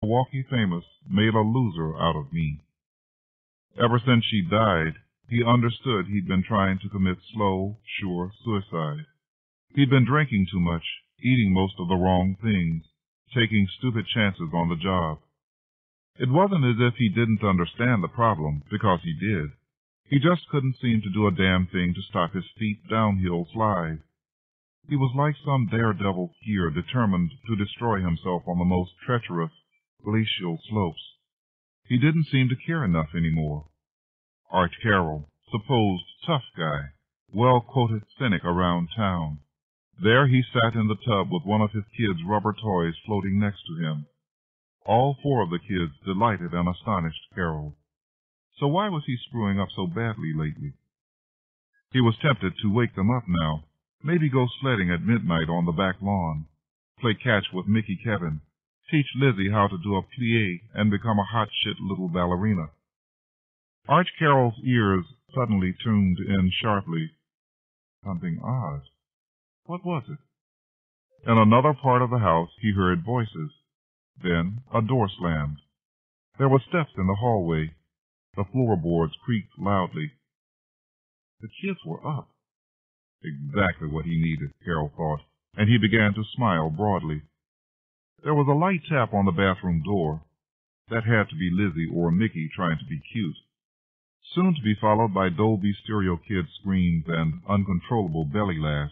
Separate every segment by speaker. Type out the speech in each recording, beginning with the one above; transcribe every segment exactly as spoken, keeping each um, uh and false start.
Speaker 1: Milwaukee famous made a loser out of me. Ever since she died, he understood he'd been trying to commit slow, sure suicide. He'd been drinking too much, eating most of the wrong things, taking stupid chances on the job. It wasn't as if he didn't understand the problem, because he did. He just couldn't seem to do a damn thing to stop his steep downhill slide. He was like some daredevil skier determined to destroy himself on the most treacherous, glacial slopes. He didn't seem to care enough anymore. Art Carroll, supposed tough guy, well-quoted cynic around town. There he sat in the tub with one of his kids' rubber toys floating next to him. All four of the kids delighted and astonished Carroll. So why was he screwing up so badly lately? He was tempted to wake them up now, maybe go sledding at midnight on the back lawn, play catch with Mickey Kevin, teach Lizzie how to do a plie and become a hot-shit little ballerina. Arch Carroll's ears suddenly tuned in sharply. Something odd. What was it? In another part of the house he heard voices. Then a door slammed. There were steps in the hallway. The floorboards creaked loudly. The kids were up. Exactly what he needed, Carroll thought, and he began to smile broadly. There was a light tap on the bathroom door. That had to be Lizzie or Mickey trying to be cute. Soon to be followed by Dolby Stereo Kid screams and uncontrollable belly laughs.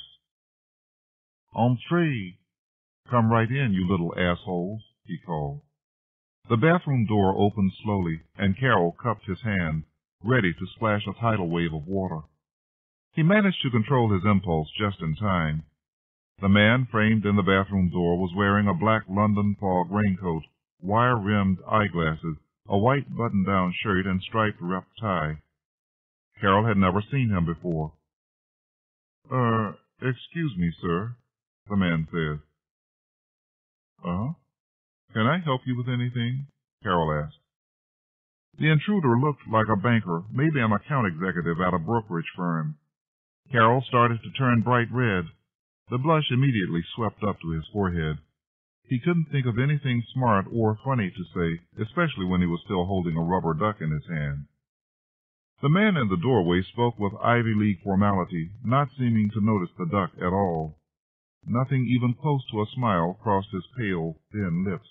Speaker 1: "Entree! Come right in, you little assholes," he called. The bathroom door opened slowly, and Carroll cupped his hand, ready to splash a tidal wave of water. He managed to control his impulse just in time. The man framed in the bathroom door was wearing a black London fog raincoat, wire-rimmed eyeglasses, a white button-down shirt, and striped rep tie. Carroll had never seen him before. "Er, excuse me, sir," the man said. "Uh-huh. Can I help you with anything?" Carroll asked. The intruder looked like a banker, maybe an account executive at a brokerage firm. Carroll started to turn bright red. The blush immediately swept up to his forehead. He couldn't think of anything smart or funny to say, especially when he was still holding a rubber duck in his hand. The man in the doorway spoke with Ivy League formality, not seeming to notice the duck at all. Nothing even close to a smile crossed his pale, thin lips.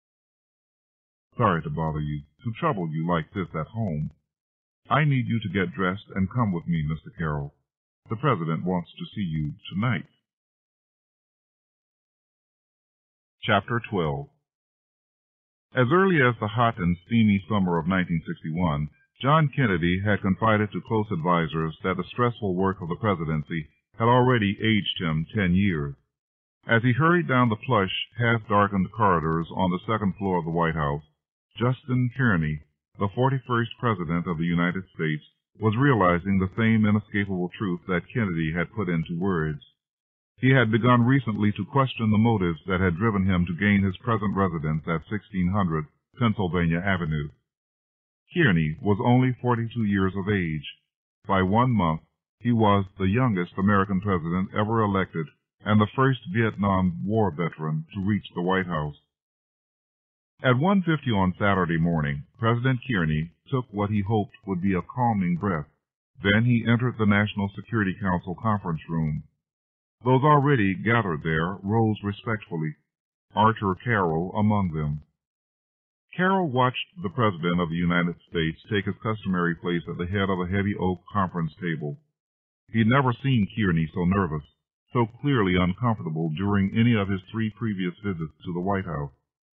Speaker 1: "Sorry to bother you, to trouble you like this at home. I need you to get dressed and come with me, Mister Carroll. The President wants to see you tonight." Chapter twelve. As early as the hot and steamy summer of nineteen sixty-one, John Kennedy had confided to close advisers that the stressful work of the presidency had already aged him ten years. As he hurried down the plush, half-darkened corridors on the second floor of the White House, Justin Kearney, the forty-first President of the United States, was realizing the same inescapable truth that Kennedy had put into words. He had begun recently to question the motives that had driven him to gain his present residence at sixteen hundred Pennsylvania Avenue. Kearney was only forty-two years of age. By one month, he was the youngest American president ever elected and the first Vietnam War veteran to reach the White House. At one fifty on Saturday morning, President Kearney took what he hoped would be a calming breath. Then he entered the National Security Council conference room. Those already gathered there rose respectfully, Archer Carroll among them. Carroll watched the President of the United States take his customary place at the head of a heavy oak conference table. He had never seen Kearney so nervous, so clearly uncomfortable during any of his three previous visits to the White House.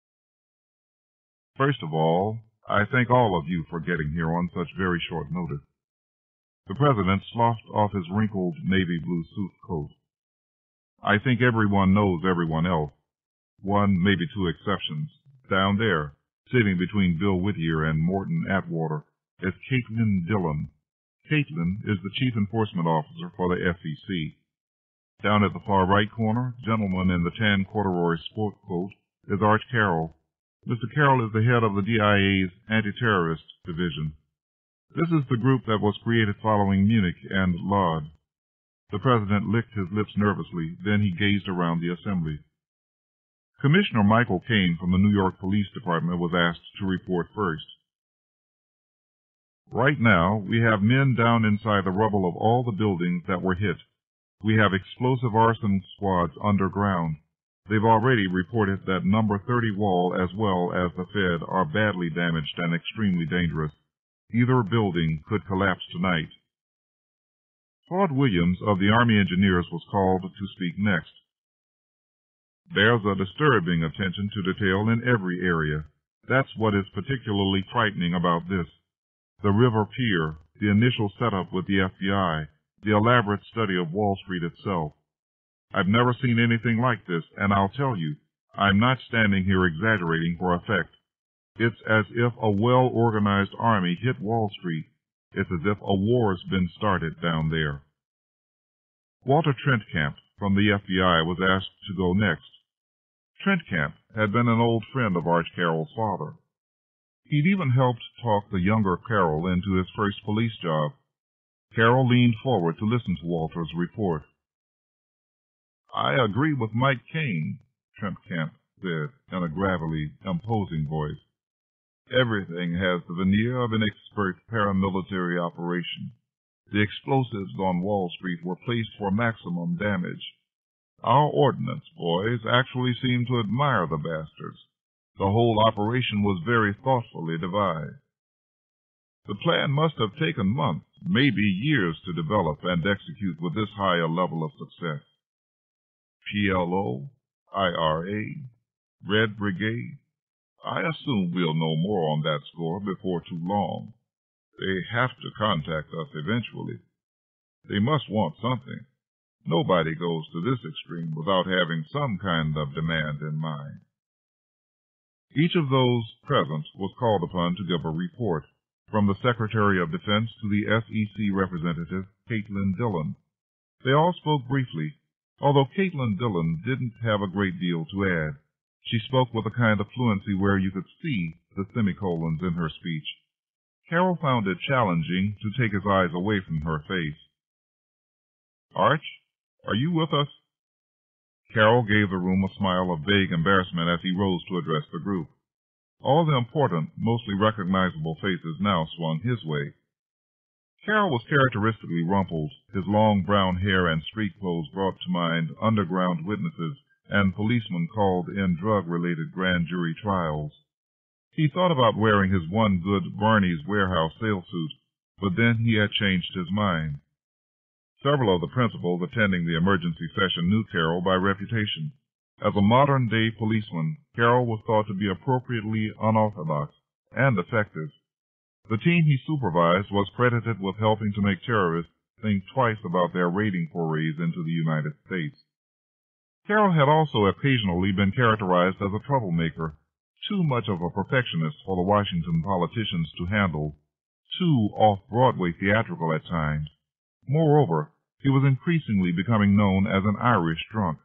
Speaker 1: "First of all, I thank all of you for getting here on such very short notice." The President sloughed off his wrinkled navy blue suit coat. "I think everyone knows everyone else. One, maybe two exceptions. Down there, sitting between Bill Whittier and Morton Atwater, is Caitlin Dillon. Caitlin is the Chief Enforcement Officer for the F E C. Down at the far right corner, gentleman in the tan corduroy sport coat, is Arch Carroll. Mister Carroll is the head of the D I A's Anti-Terrorist Division. This is the group that was created following Munich and Lod." The President licked his lips nervously, then he gazed around the assembly. Commissioner Michael Kane from the New York Police Department was asked to report first. Right now, we have men down inside the rubble of all the buildings that were hit. We have explosive arson squads underground. They've already reported that number thirty wall as well as the Fed are badly damaged and extremely dangerous. Either building could collapse tonight. Claude Williams of the Army Engineers was called to speak next. There's a disturbing attention to detail in every area. That's what is particularly frightening about this. The river pier, the initial setup with the F B I, the elaborate study of Wall Street itself. I've never seen anything like this, and I'll tell you, I'm not standing here exaggerating for effect. It's as if a well-organized army hit Wall Street. It's as if a war's been started down there. Walter Trentcamp from the F B I was asked to go next. Trentcamp had been an old friend of Arch Carroll's father. He'd even helped talk the younger Carroll into his first police job. Carroll leaned forward to listen to Walter's report. I agree with Mike Kane, Trentcamp said in a gravelly, imposing voice. Everything has the veneer of an expert paramilitary operation. The explosives on Wall Street were placed for maximum damage. Our ordnance boys actually seem to admire the bastards. The whole operation was very thoughtfully devised. The plan must have taken months, maybe years to develop and execute with this high a level of success. P L O, I R A, Red Brigade. I assume we'll know more on that score before too long. They have to contact us eventually. They must want something. Nobody goes to this extreme without having some kind of demand in mind. Each of those present was called upon to give a report, from the Secretary of Defense to the S E C representative, Caitlin Dillon. They all spoke briefly, although Caitlin Dillon didn't have a great deal to add. She spoke with a kind of fluency where you could see the semicolons in her speech. Carroll found it challenging to take his eyes away from her face. Arch, are you with us? Carroll gave the room a smile of vague embarrassment as he rose to address the group. All the important, mostly recognizable faces now swung his way. Carroll was characteristically rumpled. His long brown hair and street clothes brought to mind underground witnesses and policemen called in drug-related grand jury trials. He thought about wearing his one good Barney's Warehouse sale suit, but then he had changed his mind. Several of the principals attending the emergency session knew Carroll by reputation. As a modern-day policeman, Carroll was thought to be appropriately unorthodox and effective. The team he supervised was credited with helping to make terrorists think twice about their raiding forays into the United States. Carroll had also occasionally been characterized as a troublemaker, too much of a perfectionist for the Washington politicians to handle, too off-Broadway theatrical at times. Moreover, he was increasingly becoming known as an Irish drunk.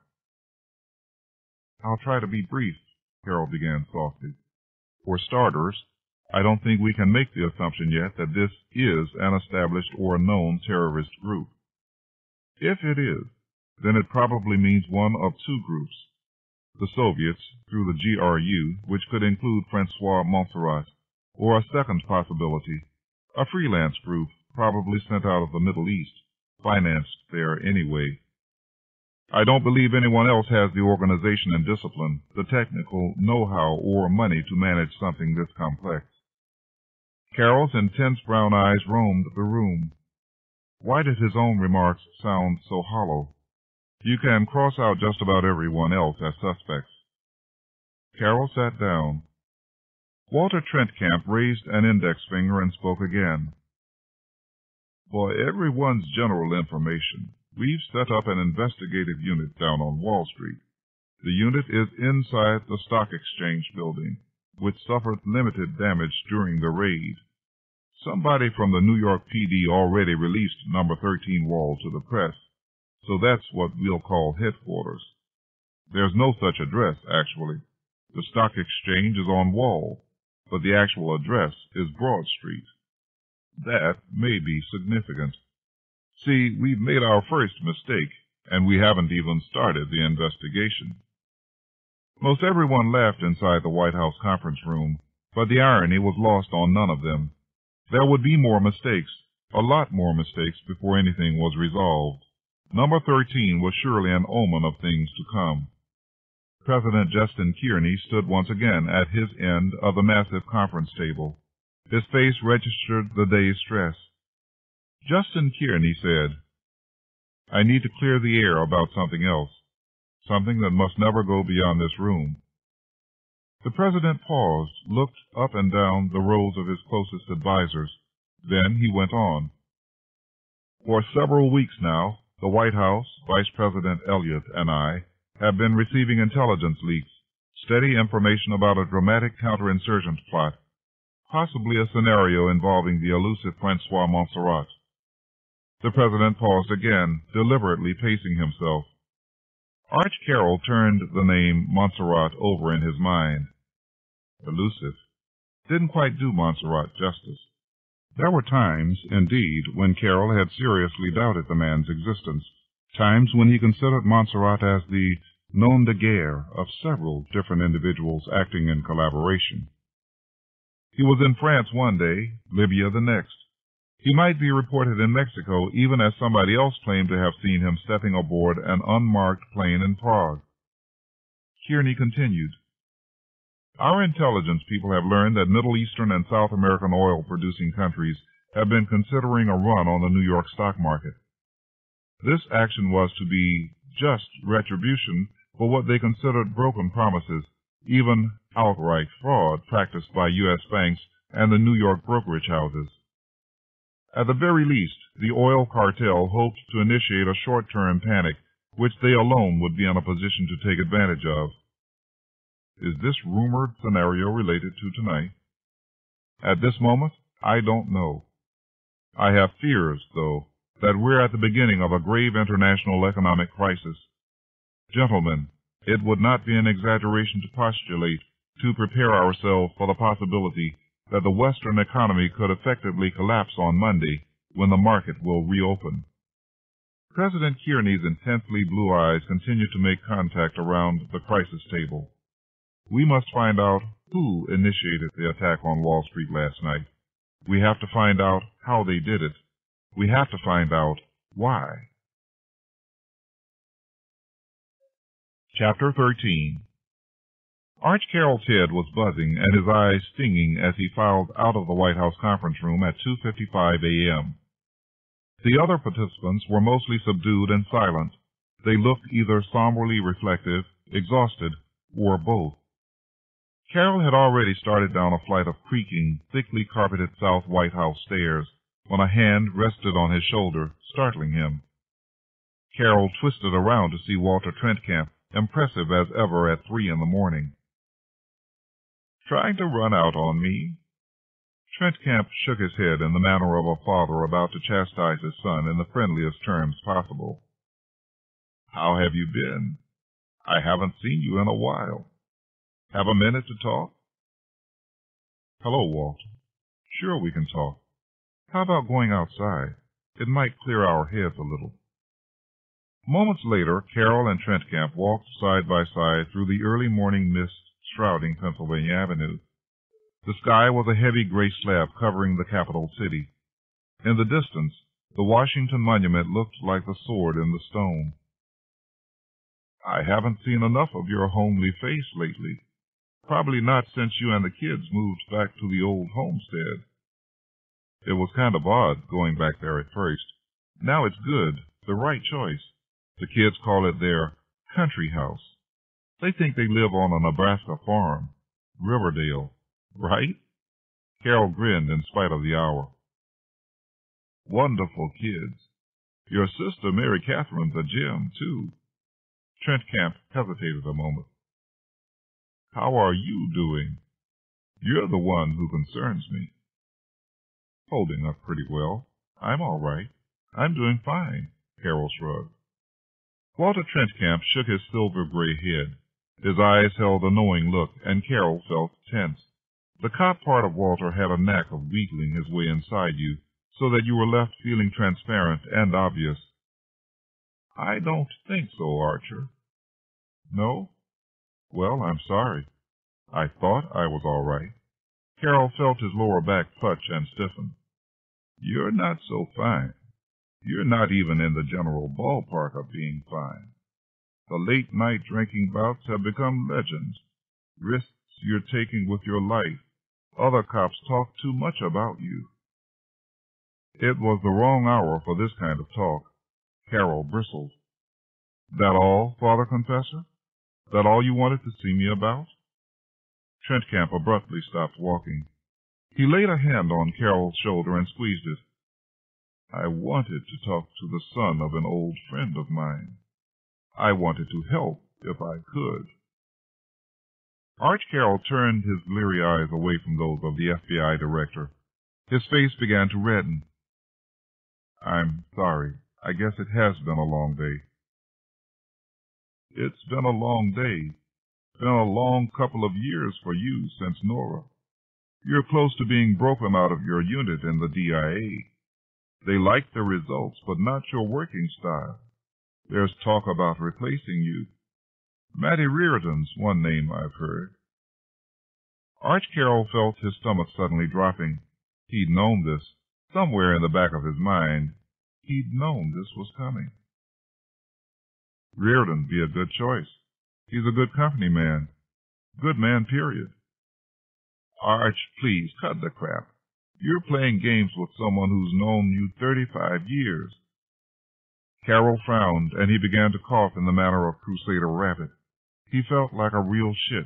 Speaker 1: I'll try to be brief, Carroll began softly. For starters, I don't think we can make the assumption yet that this is an established or known terrorist group. If it is, then it probably means one of two groups. The Soviets, through the G R U, which could include Francois Montserrat, or a second possibility, a freelance group probably sent out of the Middle East, financed there anyway. I don't believe anyone else has the organization and discipline, the technical know-how or money to manage something this complex. Carroll's intense brown eyes roamed the room. Why did his own remarks sound so hollow? You can cross out just about everyone else as suspects. Carroll sat down. Walter Trentcamp raised an index finger and spoke again. For everyone's general information, we've set up an investigative unit down on Wall Street. The unit is inside the Stock Exchange building, which suffered limited damage during the raid. Somebody from the New York P D already released number thirteen Wall to the press, so that's what we'll call headquarters. There's no such address, actually. The Stock Exchange is on Wall, but the actual address is Broad Street. That may be significant. See, we've made our first mistake, and we haven't even started the investigation. Most everyone laughed inside the White House conference room, but the irony was lost on none of them. There would be more mistakes, a lot more mistakes, before anything was resolved. Number thirteen was surely an omen of things to come. President Justin Kearney stood once again at his end of the massive conference table. His face registered the day's stress. Justin Kearney said, "I need to clear the air about something else, something that must never go beyond this room." The president paused, looked up and down the rows of his closest advisers. Then he went on. "For several weeks now, the White House, Vice President Elliott, and I have been receiving intelligence leaks, steady information about a dramatic counterinsurgent plot, possibly a scenario involving the elusive Francois Montserrat." The president paused again, deliberately pacing himself. Arch Carroll turned the name Montserrat over in his mind. Elusive didn't quite do Montserrat justice. There were times, indeed, when Carroll had seriously doubted the man's existence, times when he considered Montserrat as the nom de guerre of several different individuals acting in collaboration. He was in France one day, Libya the next. He might be reported in Mexico, even as somebody else claimed to have seen him stepping aboard an unmarked plane in Prague. Kearney continued, "Our intelligence people have learned that Middle Eastern and South American oil-producing countries have been considering a run on the New York stock market. This action was to be just retribution for what they considered broken promises, even outright fraud practiced by U S banks and the New York brokerage houses. At the very least, the oil cartel hoped to initiate a short-term panic, which they alone would be in a position to take advantage of. Is this rumored scenario related to tonight? At this moment, I don't know. I have fears, though, that we're at the beginning of a grave international economic crisis. Gentlemen, it would not be an exaggeration to postulate, to prepare ourselves for the possibility that the Western economy could effectively collapse on Monday, when the market will reopen." President Kearney's intensely blue eyes continued to make contact around the crisis table. "We must find out who initiated the attack on Wall Street last night. We have to find out how they did it. We have to find out why." Chapter thirteen. Arch Carroll's head was buzzing and his eyes stinging as he filed out of the White House conference room at two fifty-five a m The other participants were mostly subdued and silent. They looked either somberly reflective, exhausted, or both. Carroll had already started down a flight of creaking, thickly carpeted South White House stairs when a hand rested on his shoulder, startling him. Carroll twisted around to see Walter Trentcamp, impressive as ever at three in the morning. "Trying to run out on me?" Trentcamp shook his head in the manner of a father about to chastise his son in the friendliest terms possible. "How have you been? I haven't seen you in a while. Have a minute to talk?" "Hello, Walter. Sure we can talk. How about going outside? It might clear our heads a little." Moments later, Carroll and Trentcamp walked side by side through the early morning mist shrouding Pennsylvania Avenue. The sky was a heavy gray slab covering the capital city. In the distance, the Washington Monument looked like the sword in the stone. "I haven't seen enough of your homely face lately. Probably not since you and the kids moved back to the old homestead." "It was kind of odd going back there at first. Now it's good, the right choice. The kids call it their country house. They think they live on a Nebraska farm. Riverdale, right?" Carroll grinned in spite of the hour. "Wonderful kids. Your sister Mary Catherine's a gem, too." Trentcamp hesitated a moment. "How are you doing? You're the one who concerns me." "Holding up pretty well. I'm all right. I'm doing fine," Carroll shrugged. Walter Trentcamp shook his silver-gray head. His eyes held a knowing look, and Carroll felt tense. The cop part of Walter had a knack of wheedling his way inside you, so that you were left feeling transparent and obvious. "I don't think so, Archer." "No? Well, I'm sorry. I thought I was all right. Carroll felt his lower back clutch and stiffen. You're not so fine. You're not even in the general ballpark of being fine. The late-night drinking bouts have become legends. Risks you're taking with your life. Other cops talk too much about you. It was the wrong hour for this kind of talk. Carroll bristled. That all, Father Confessor? That all you wanted to see me about? Trentcamp abruptly stopped walking. He laid a hand on Carroll's shoulder and squeezed it. I wanted to talk to the son of an old friend of mine. I wanted to help if I could. Arch Carroll turned his bleary eyes away from those of the F B I director. His face began to redden. I'm sorry. I guess it has been a long day. It's been a long day. Been a long couple of years for you since Nora. You're close to being broken out of your unit in the D I A. They like the results, but not your working style. There's talk about replacing you. Matty Reardon's one name I've heard. Arch Carroll felt his stomach suddenly dropping. He'd known this. Somewhere in the back of his mind, he'd known this was coming. Reardon'd be a good choice. He's a good company man. Good man, period. Arch, please, cut the crap. You're playing games with someone who's known you thirty-five years. Carroll frowned, and he began to cough in the manner of Crusader Rabbit. He felt like a real shit.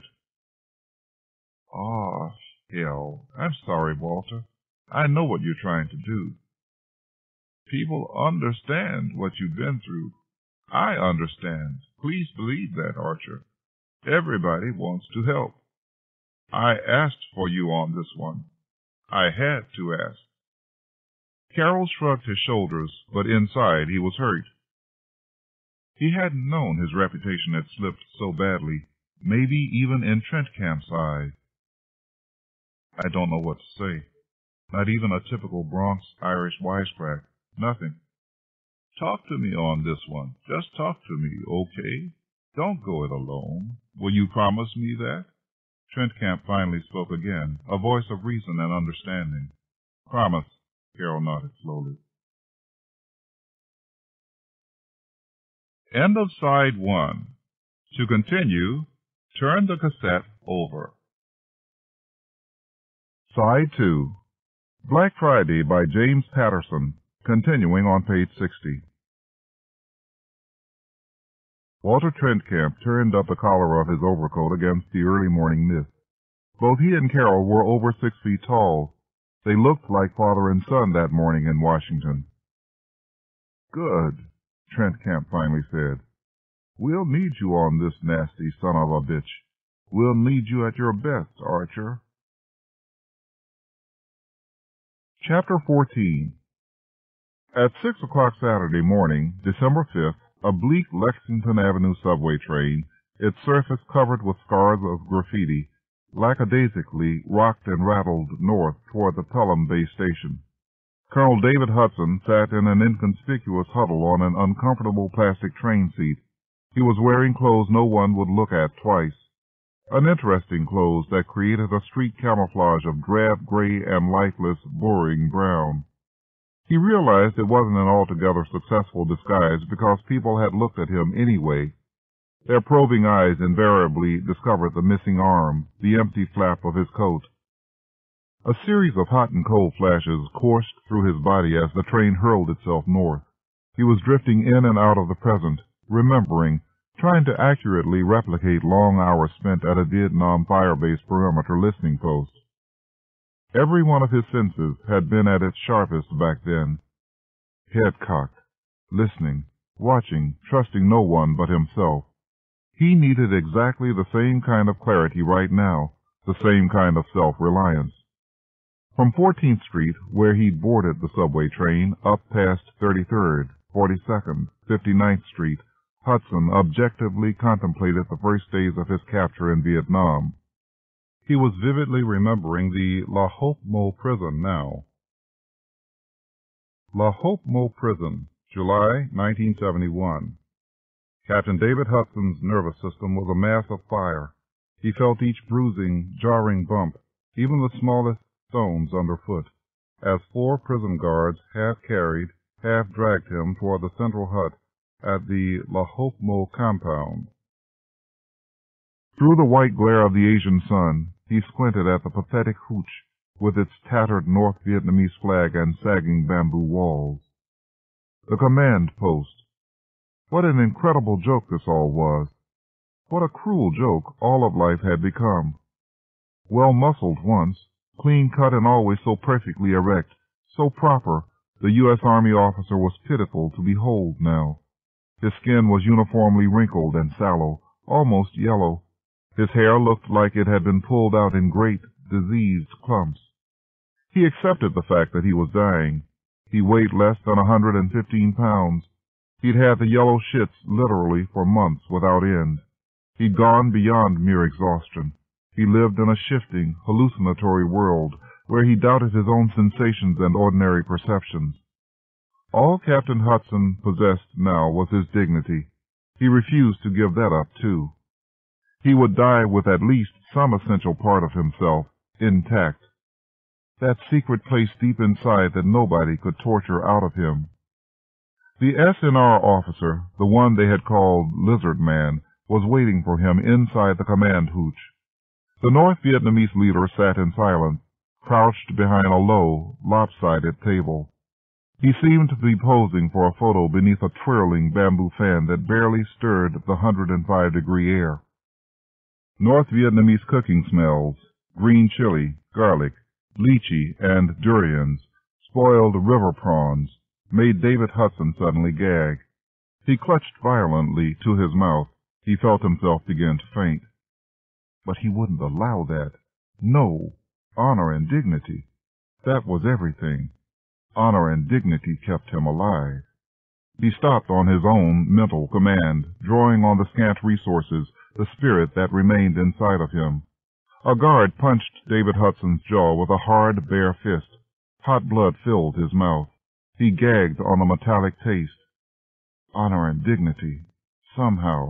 Speaker 1: Aw, hell. I'm sorry, Walter. I know what you're trying to do. People understand what you've been through. I understand. Please believe that, Archer. Everybody wants to help. I asked for you on this one. I had to ask. Carroll shrugged his shoulders, but inside he was hurt. He hadn't known his reputation had slipped so badly, maybe even in Trentcamp's eye. I don't know what to say. Not even a typical Bronx Irish wisecrack. Nothing. Talk to me on this one. Just talk to me, okay? Don't go it alone. Will you promise me that? Trentcamp finally spoke again, a voice of reason and understanding. Promise, Carroll nodded slowly. End of side one. To continue, turn the cassette over. Side two. Black Friday by James Patterson, continuing on page sixty. Walter Trentcamp turned up the collar of his overcoat against the early morning mist. Both he and Carroll were over six feet tall. They looked like father and son that morning in Washington. Good, Trentcamp finally said. We'll need you on this nasty son of a bitch. We'll need you at your best, Archer. Chapter fourteen. At six o'clock Saturday morning, December fifth, a bleak Lexington Avenue subway train, its surface covered with scars of graffiti, lackadaisically rocked and rattled north toward the Pelham Bay Station. Colonel David Hudson sat in an inconspicuous huddle on an uncomfortable plastic train seat. He was wearing clothes no one would look at twice. Uninteresting clothes that created a street camouflage of drab gray and lightless, boring brown. He realized it wasn't an altogether successful disguise because people had looked at him anyway. Their probing eyes invariably discovered the missing arm, the empty flap of his coat. A series of hot and cold flashes coursed through his body as the train hurled itself north. He was drifting in and out of the present, remembering, trying to accurately replicate long hours spent at a Vietnam fire-base perimeter listening post. Every one of his senses had been at its sharpest back then. Head cocked, listening, watching, trusting no one but himself. He needed exactly the same kind of clarity right now, the same kind of self-reliance. From fourteenth Street, where he'd boarded the subway train, up past thirty-third, forty-second, fifty-ninth Street, Hudson objectively contemplated the first days of his capture in Vietnam. He was vividly remembering the La Hope Mo prison now. La Hope Mo Prison, July nineteen seventy-one. Captain David Hudson's nervous system was a mass of fire. He felt each bruising, jarring bump, even the smallest stones underfoot, as four prison guards half carried, half dragged him toward the central hut at the Lahokmo compound. Through the white glare of the Asian sun, he squinted at the pathetic hooch with its tattered North Vietnamese flag and sagging bamboo walls. The command post. What an incredible joke this all was. What a cruel joke all of life had become. Well-muscled once, clean-cut and always so perfectly erect, so proper, the U S Army officer was pitiful to behold now. His skin was uniformly wrinkled and sallow, almost yellow. His hair looked like it had been pulled out in great, diseased clumps. He accepted the fact that he was dying. He weighed less than a hundred and fifteen pounds. He'd had the yellow shits literally for months without end. He'd gone beyond mere exhaustion. He lived in a shifting, hallucinatory world where he doubted his own sensations and ordinary perceptions. All Captain Hudson possessed now was his dignity. He refused to give that up, too. He would die with at least some essential part of himself intact. That secret place deep inside that nobody could torture out of him. The S N R officer, the one they had called Lizard Man, was waiting for him inside the command hooch. The North Vietnamese leader sat in silence, crouched behind a low, lopsided table. He seemed to be posing for a photo beneath a twirling bamboo fan that barely stirred the one hundred five degree air. North Vietnamese cooking smells, green chili, garlic, lychee, and durians, spoiled river prawns, made David Hudson suddenly gag. He clutched violently to his mouth. He felt himself begin to faint. But he wouldn't allow that. No, honor and dignity. That was everything. Honor and dignity kept him alive. He stopped on his own mental command, drawing on the scant resources, the spirit that remained inside of him. A guard punched David Hudson's jaw with a hard, bare fist. Hot blood filled his mouth. He gagged on the metallic taste. Honor and dignity. Somehow.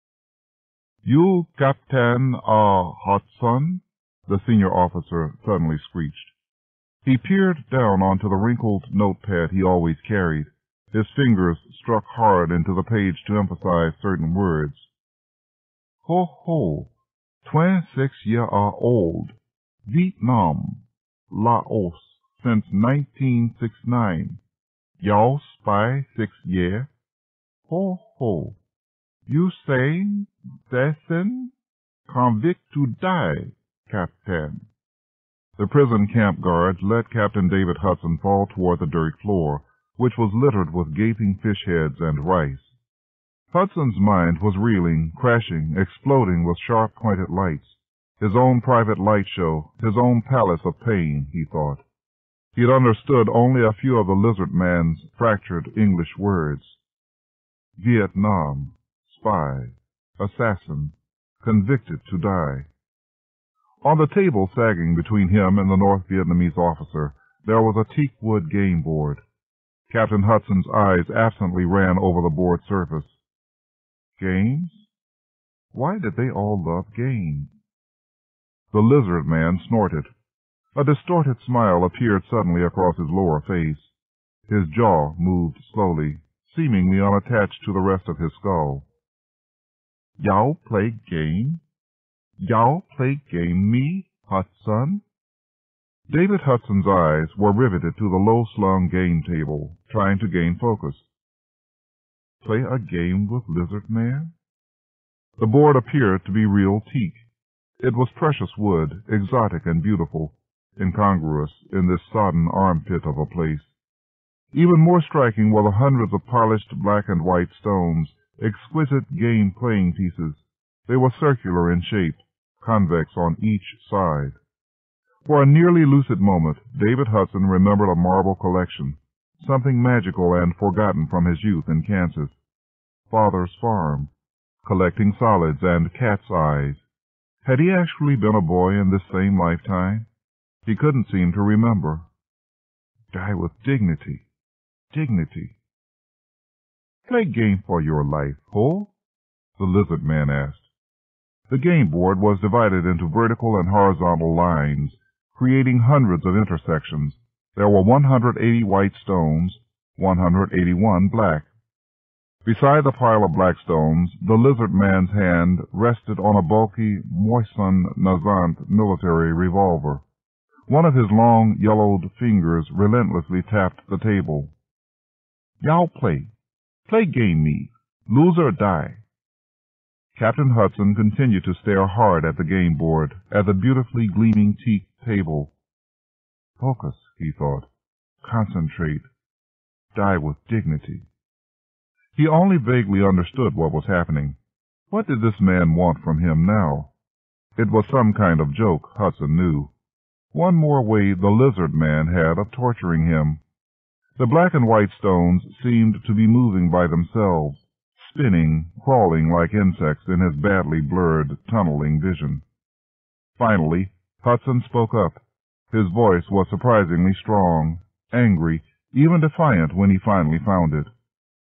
Speaker 1: "You Captain, uh, Hudson?" the senior officer suddenly screeched. He peered down onto the wrinkled notepad he always carried. His fingers struck hard into the page to emphasize certain words. "Ho, ho, twenty-six year old, Vietnam, Laos, since nineteen sixty-nine. Y'all spy six year. Ho, ho. You say, Destin, convict to die, Captain." The prison camp guards let Captain David Hudson fall toward the dirt floor, which was littered with gaping fish heads and rice. Hudson's mind was reeling, crashing, exploding with sharp-pointed lights. His own private light show, his own palace of pain, he thought. He had understood only a few of the lizard man's fractured English words. Vietnam, spy, assassin, convicted to die. On the table sagging between him and the North Vietnamese officer, there was a teakwood game board. Captain Hudson's eyes absently ran over the board surface. Games? Why did they all love games? The lizard man snorted. A distorted smile appeared suddenly across his lower face. His jaw moved slowly, seemingly unattached to the rest of his skull. Y'all play game? Y'all play game me, Hudson? David Hudson's eyes were riveted to the low-slung game table, trying to gain focus. Play a game with Lizard Man? The board appeared to be real teak. It was precious wood, exotic and beautiful, incongruous in this sodden armpit of a place. Even more striking were the hundreds of polished black and white stones, exquisite game playing pieces. They were circular in shape, convex on each side. For a nearly lucid moment, David Hudson remembered a marble collection, something magical and forgotten from his youth in Kansas. Father's farm, collecting solids and cat's eyes. Had he actually been a boy in this same lifetime? He couldn't seem to remember. Die with dignity. Dignity. Play game for your life, ho? The lizard man asked. The game board was divided into vertical and horizontal lines, creating hundreds of intersections. There were one hundred eighty white stones, one hundred eighty-one black. Beside the pile of black stones, the lizard man's hand rested on a bulky Mosin Nagant military revolver. One of his long, yellowed fingers relentlessly tapped the table. "Y'all play. Play game me. Lose or die." Captain Hudson continued to stare hard at the game board, at the beautifully gleaming teak table. Focus, he thought. Concentrate. Die with dignity. He only vaguely understood what was happening. What did this man want from him now? It was some kind of joke, Hudson knew. One more way the lizard man had of torturing him. The black and white stones seemed to be moving by themselves, spinning, crawling like insects in his badly blurred, tunneling vision. Finally, Hudson spoke up. His voice was surprisingly strong, angry, even defiant when he finally found it.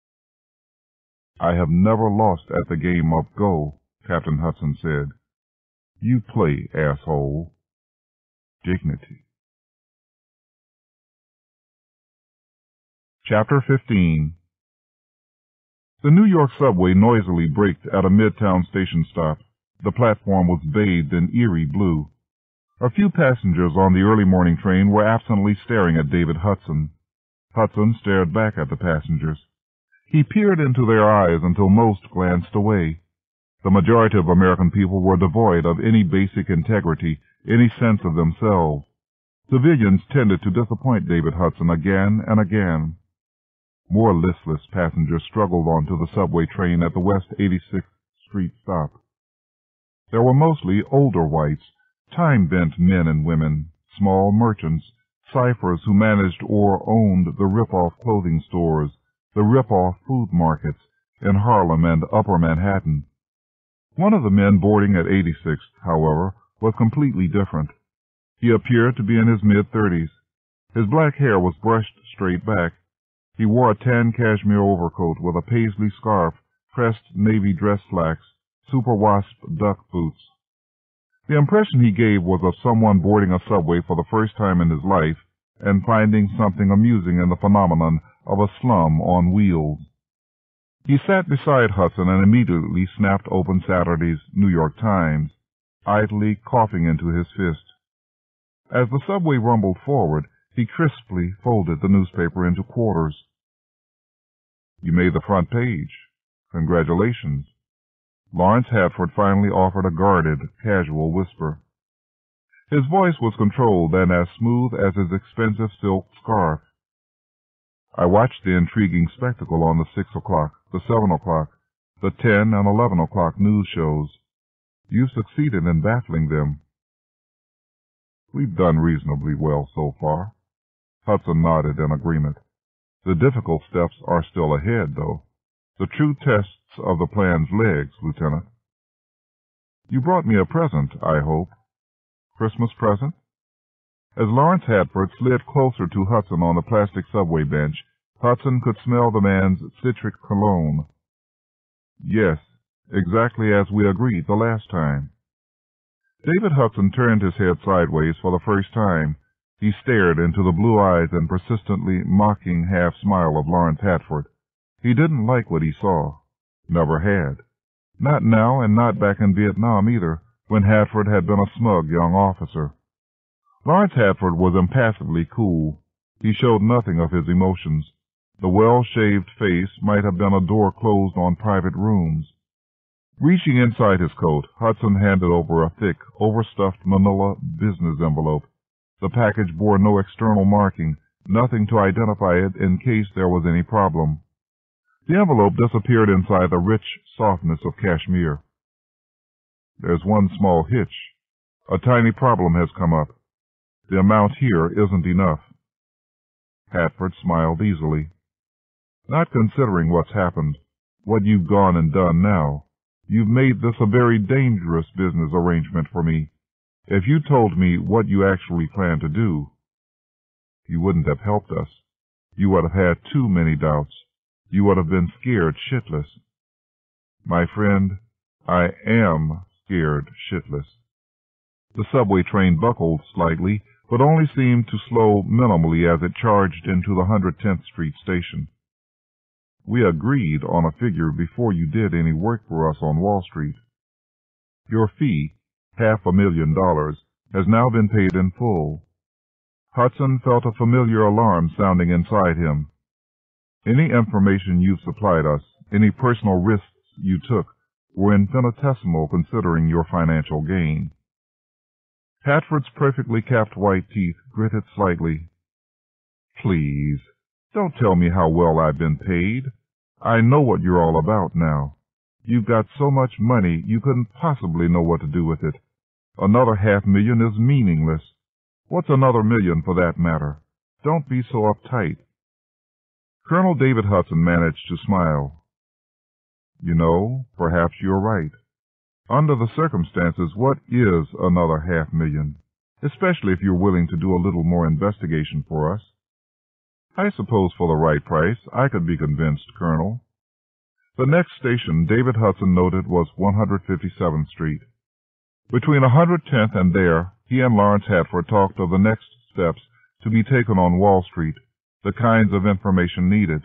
Speaker 1: "I have never lost at the game of Go," Captain Hudson said. "You play, asshole. Dignity." Chapter fifteen. The New York subway noisily braked at a midtown station stop. The platform was bathed in eerie blue. A few passengers on the early morning train were absently staring at David Hudson. Hudson stared back at the passengers. He peered into their eyes until most glanced away. The majority of American people were devoid of any basic integrity, any sense of themselves. Civilians tended to disappoint David Hudson again and again. More listless passengers struggled onto the subway train at the West eighty-sixth Street stop. There were mostly older whites, time-bent men and women, small merchants, ciphers who managed or owned the rip-off clothing stores, the rip-off food markets in Harlem and Upper Manhattan. One of the men boarding at eighty-sixth, however, was completely different. He appeared to be in his mid-thirties. His black hair was brushed straight back. He wore a tan cashmere overcoat with a paisley scarf, pressed navy dress slacks, super wasp duck boots. The impression he gave was of someone boarding a subway for the first time in his life and finding something amusing in the phenomenon of a slum on wheels. He sat beside Hudson and immediately snapped open Saturday's New York Times, idly coughing into his fist. As the subway rumbled forward, he crisply folded the newspaper into quarters. "You made the front page. Congratulations." Lawrence Hadford finally offered a guarded, casual whisper. His voice was controlled and as smooth as his expensive silk scarf. "I watched the intriguing spectacle on the six o'clock, the seven o'clock, the ten and eleven o'clock news shows. You've succeeded in baffling them." "We've done reasonably well so far." Hudson nodded in agreement. "The difficult steps are still ahead, though. The true tests of the plan's legs, Lieutenant." "You brought me a present, I hope." "Christmas present?" As Lawrence Hadford slid closer to Hudson on the plastic subway bench, Hudson could smell the man's citric cologne. "Yes, exactly as we agreed the last time." David Hudson turned his head sideways for the first time. He stared into the blue eyes and persistently mocking half-smile of Lawrence Hadford. He didn't like what he saw. Never had. Not now and not back in Vietnam either, when Hadford had been a smug young officer. Lawrence Hadford was impassively cool. He showed nothing of his emotions. The well-shaved face might have been a door closed on private rooms. Reaching inside his coat, Hudson handed over a thick, overstuffed manila business envelope. The package bore no external marking, nothing to identify it in case there was any problem. The envelope disappeared inside the rich softness of cashmere. "There's one small hitch. A tiny problem has come up. The amount here isn't enough." Hadford smiled easily. "Not considering what's happened, what you've gone and done now. You've made this a very dangerous business arrangement for me. If you told me what you actually plan to do, you wouldn't have helped us. You would have had too many doubts. You would have been scared shitless." "My friend, I am scared shitless. The subway train buckled slightly, but only seemed to slow minimally as it charged into the one hundred tenth Street station. We agreed on a figure before you did any work for us on Wall Street. Your fee, half a million dollars, has now been paid in full. Hudson felt a familiar alarm sounding inside him. Any information you've supplied us, any personal risks you took, were infinitesimal considering your financial gain. Hatford's perfectly capped white teeth gritted slightly. Please, don't tell me how well I've been paid. I know what you're all about now. You've got so much money you couldn't possibly know what to do with it. Another half million is meaningless. What's another million for that matter? Don't be so uptight. Colonel David Hudson managed to smile. You know, perhaps you're right. Under the circumstances, what is another half million? Especially if you're willing to do a little more investigation for us. I suppose for the right price, I could be convinced, Colonel. The next station David Hudson noted was one hundred fifty-seventh Street. Between one hundred tenth and there, he and Lawrence Hatford talked of the next steps to be taken on Wall Street, the kinds of information needed.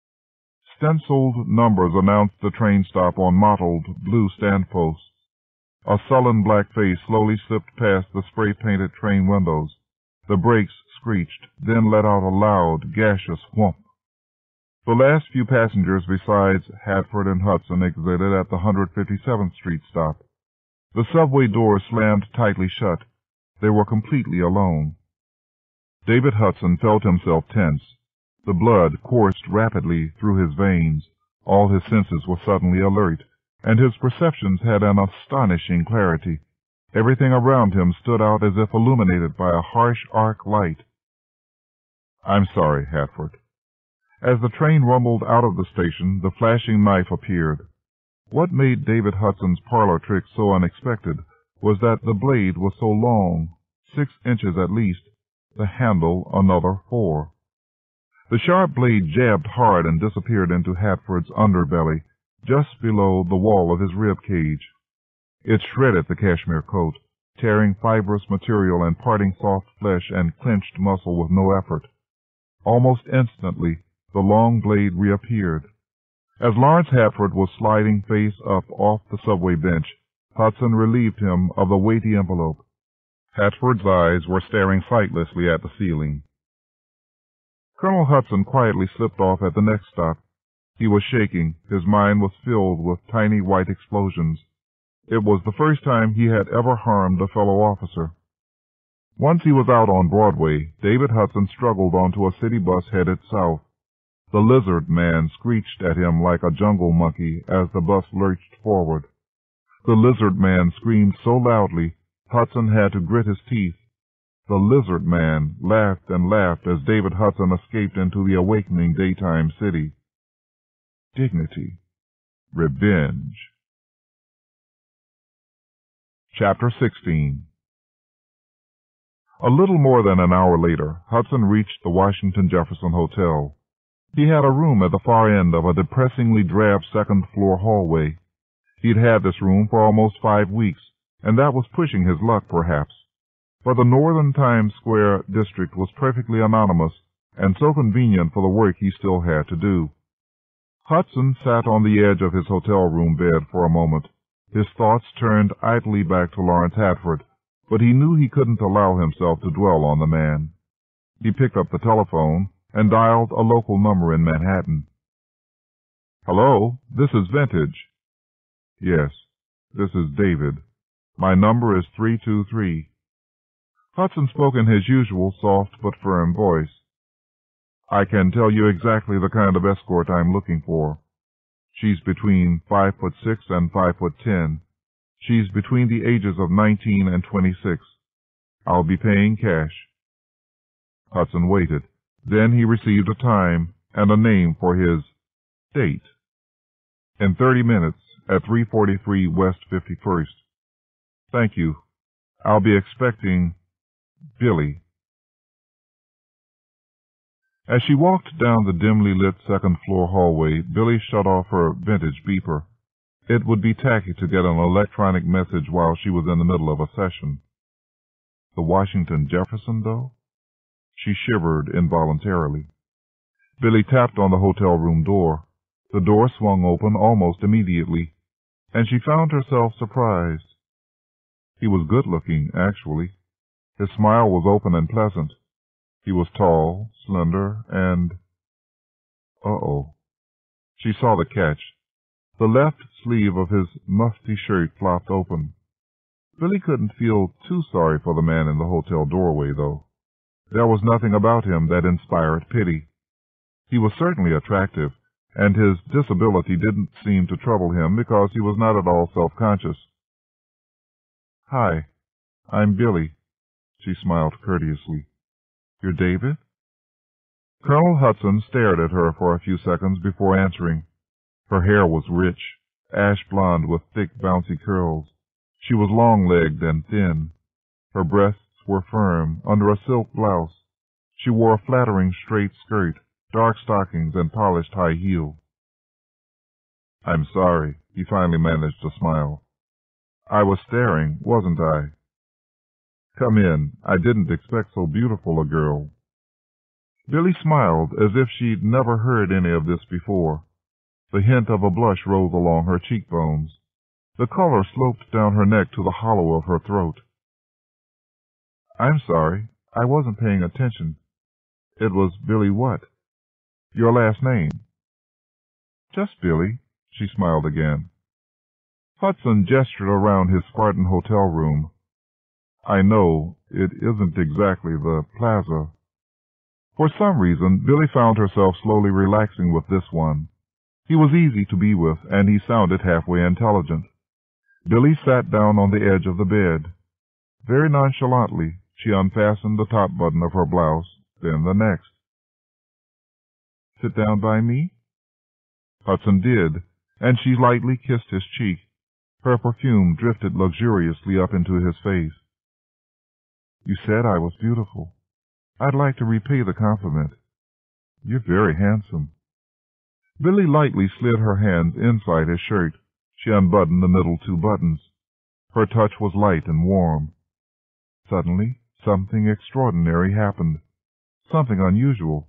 Speaker 1: Stenciled numbers announced the train stop on mottled blue standposts. A sullen black face slowly slipped past the spray-painted train windows. The brakes screeched, then let out a loud, gaseous whoomp. The last few passengers besides Hatford and Hudson exited at the one hundred fifty-seventh Street stop. The subway doors slammed tightly shut. They were completely alone. David Hudson felt himself tense. The blood coursed rapidly through his veins. All his senses were suddenly alert, and his perceptions had an astonishing clarity. Everything around him stood out as if illuminated by a harsh arc light. I'm sorry, Hatford. As the train rumbled out of the station, the flashing knife appeared. What made David Hudson's parlor trick so unexpected was that the blade was so long, six inches at least, the handle another four. The sharp blade jabbed hard and disappeared into Hatford's underbelly, just below the wall of his rib cage. It shredded the cashmere coat, tearing fibrous material and parting soft flesh and clenched muscle with no effort. Almost instantly, the long blade reappeared. As Lawrence Hatford was sliding face up off the subway bench, Hudson relieved him of the weighty envelope. Hatford's eyes were staring sightlessly at the ceiling. Colonel Hudson quietly slipped off at the next stop. He was shaking. His mind was filled with tiny white explosions. It was the first time he had ever harmed a fellow officer. Once he was out on Broadway, David Hudson struggled onto a city bus headed south. The lizard man screeched at him like a jungle monkey as the bus lurched forward. The lizard man screamed so loudly, Hudson had to grit his teeth. The lizard man laughed and laughed as David Hudson escaped into the awakening daytime city. Dignity. Revenge. Chapter sixteen. A little more than an hour later, Hudson reached the Washington Jefferson Hotel. He had a room at the far end of a depressingly drab second-floor hallway. He'd had this room for almost five weeks, and that was pushing his luck, perhaps. For the northern Times Square district was perfectly anonymous, and so convenient for the work he still had to do. Hudson sat on the edge of his hotel room bed for a moment. His thoughts turned idly back to Lawrence Hatford, but he knew he couldn't allow himself to dwell on the man. He picked up the telephone and dialed a local number in Manhattan. Hello, this is Vintage. Yes, this is David. My number is three two three. Hudson spoke in his usual soft but firm voice. I can tell you exactly the kind of escort I'm looking for. She's between five foot six and five foot ten. She's between the ages of nineteen and twenty-six. I'll be paying cash. Hudson waited. Then he received a time and a name for his date. In thirty minutes at three forty-three West fifty-first. Thank you. I'll be expecting Billy. As she walked down the dimly lit second-floor hallway, Billy shut off her vintage beeper. It would be tacky to get an electronic message while she was in the middle of a session. The Washington Jefferson, though? She shivered involuntarily. Billy tapped on the hotel room door. The door swung open almost immediately, and she found herself surprised. He was good-looking, actually. His smile was open and pleasant. He was tall, slender, and... Uh-oh. She saw the catch. The left sleeve of his musty shirt flopped open. Billy couldn't feel too sorry for the man in the hotel doorway, though. There was nothing about him that inspired pity. He was certainly attractive, and his disability didn't seem to trouble him because he was not at all self-conscious. "Hi, I'm Billy," she smiled courteously. "You're David?" Colonel Hudson stared at her for a few seconds before answering. Her hair was rich, ash blonde with thick, bouncy curls. She was long-legged and thin. Her breasts were firm under a silk blouse. She wore a flattering straight skirt, dark stockings, and polished high heels. "I'm sorry," he finally managed to smile. "I was staring, wasn't I?" "Come in. I didn't expect so beautiful a girl." Billy smiled as if she'd never heard any of this before. The hint of a blush rose along her cheekbones. The color sloped down her neck to the hollow of her throat. "I'm sorry. I wasn't paying attention. It was Billy what? Your last name?" "Just Billy," she smiled again. Hudson gestured around his Spartan hotel room. "I know it isn't exactly the plaza." For some reason, Billy found herself slowly relaxing with this one. He was easy to be with, and he sounded halfway intelligent. Billy sat down on the edge of the bed. Very nonchalantly, she unfastened the top button of her blouse, then the next. "Sit down by me?" Hudson did, and she lightly kissed his cheek. Her perfume drifted luxuriously up into his face. "You said I was beautiful. I'd like to repay the compliment. You're very handsome." Billy lightly slid her hands inside his shirt. She unbuttoned the middle two buttons. Her touch was light and warm. Suddenly, something extraordinary happened. Something unusual.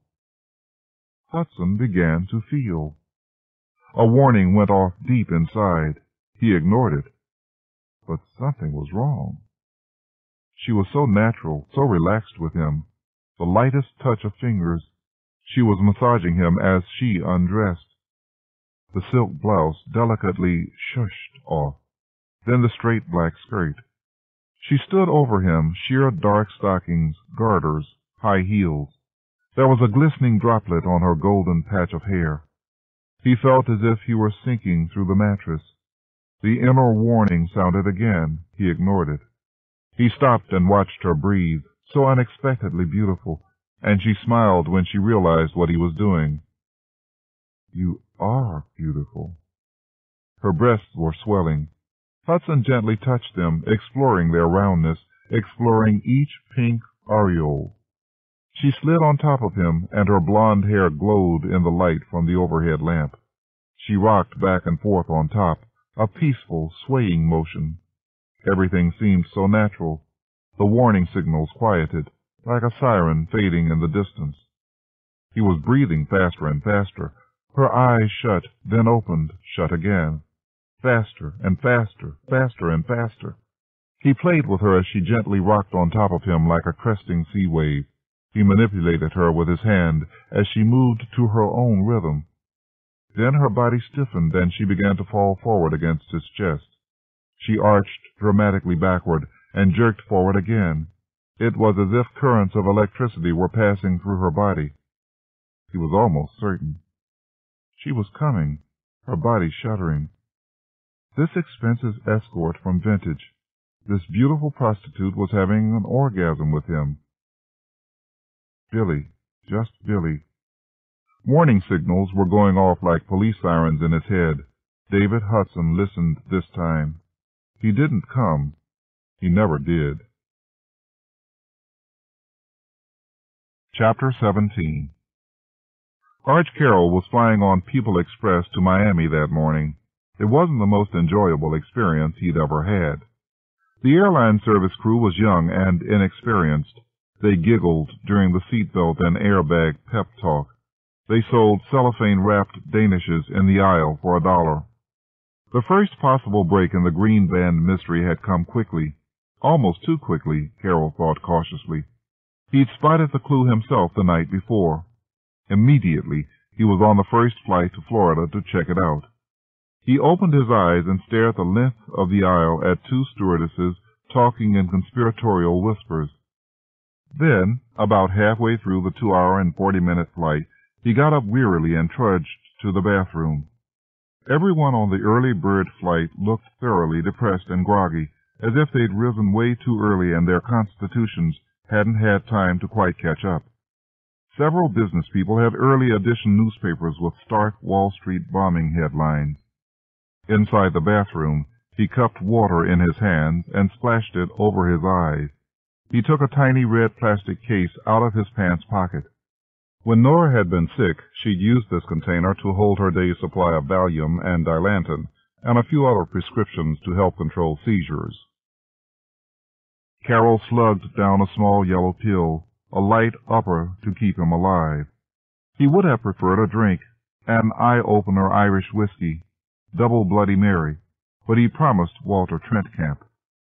Speaker 1: Hudson began to feel. A warning went off deep inside. He ignored it. But something was wrong. She was so natural, so relaxed with him. The lightest touch of fingers. She was massaging him as she undressed. The silk blouse delicately shushed off, then the straight black skirt. She stood over him, sheer dark stockings, garters, high heels. There was a glistening droplet on her golden patch of hair. He felt as if he were sinking through the mattress. The inner warning sounded again. He ignored it. He stopped and watched her breathe, so unexpectedly beautiful, and she smiled when she realized what he was doing. "You are beautiful." Her breasts were swelling. Hudson gently touched them, exploring their roundness, exploring each pink aureole. She slid on top of him, and her blonde hair glowed in the light from the overhead lamp. She rocked back and forth on top, a peaceful, swaying motion. Everything seemed so natural. The warning signals quieted, like a siren fading in the distance. He was breathing faster and faster. Her eyes shut, then opened, shut again. Faster and faster, faster and faster. He played with her as she gently rocked on top of him like a cresting sea wave. He manipulated her with his hand as she moved to her own rhythm. Then her body stiffened and she began to fall forward against his chest. She arched dramatically backward and jerked forward again. It was as if currents of electricity were passing through her body. He was almost certain. She was coming, her body shuddering. This expensive escort from Vintage, this beautiful prostitute, was having an orgasm with him. Billy, just Billy. Warning signals were going off like police sirens in his head. David Hudson listened this time. He didn't come. He never did. Chapter seventeen. Arch Carroll was flying on People Express to Miami that morning. It wasn't the most enjoyable experience he'd ever had. The airline service crew was young and inexperienced. They giggled during the seatbelt and airbag pep talk. They sold cellophane-wrapped danishes in the aisle for a dollar. The first possible break in the green band mystery had come quickly. Almost too quickly, Carol thought cautiously. He'd spotted the clue himself the night before. Immediately, he was on the first flight to Florida to check it out. He opened his eyes and stared the length of the aisle at two stewardesses talking in conspiratorial whispers. Then, about halfway through the two-hour and forty-minute flight, he got up wearily and trudged to the bathroom. Everyone on the early bird flight looked thoroughly depressed and groggy, as if they'd risen way too early and their constitutions hadn't had time to quite catch up. Several business people had early edition newspapers with stark Wall Street bombing headlines. Inside the bathroom, he cupped water in his hands and splashed it over his eyes. He took a tiny red plastic case out of his pants pocket. When Nora had been sick, she'd used this container to hold her day's supply of Valium and Dilantin, and a few other prescriptions to help control seizures. Carol slugged down a small yellow pill, a light upper to keep him alive. He would have preferred a drink, an eye-opener Irish whiskey, double Bloody Mary, but he promised Walter Trentcamp.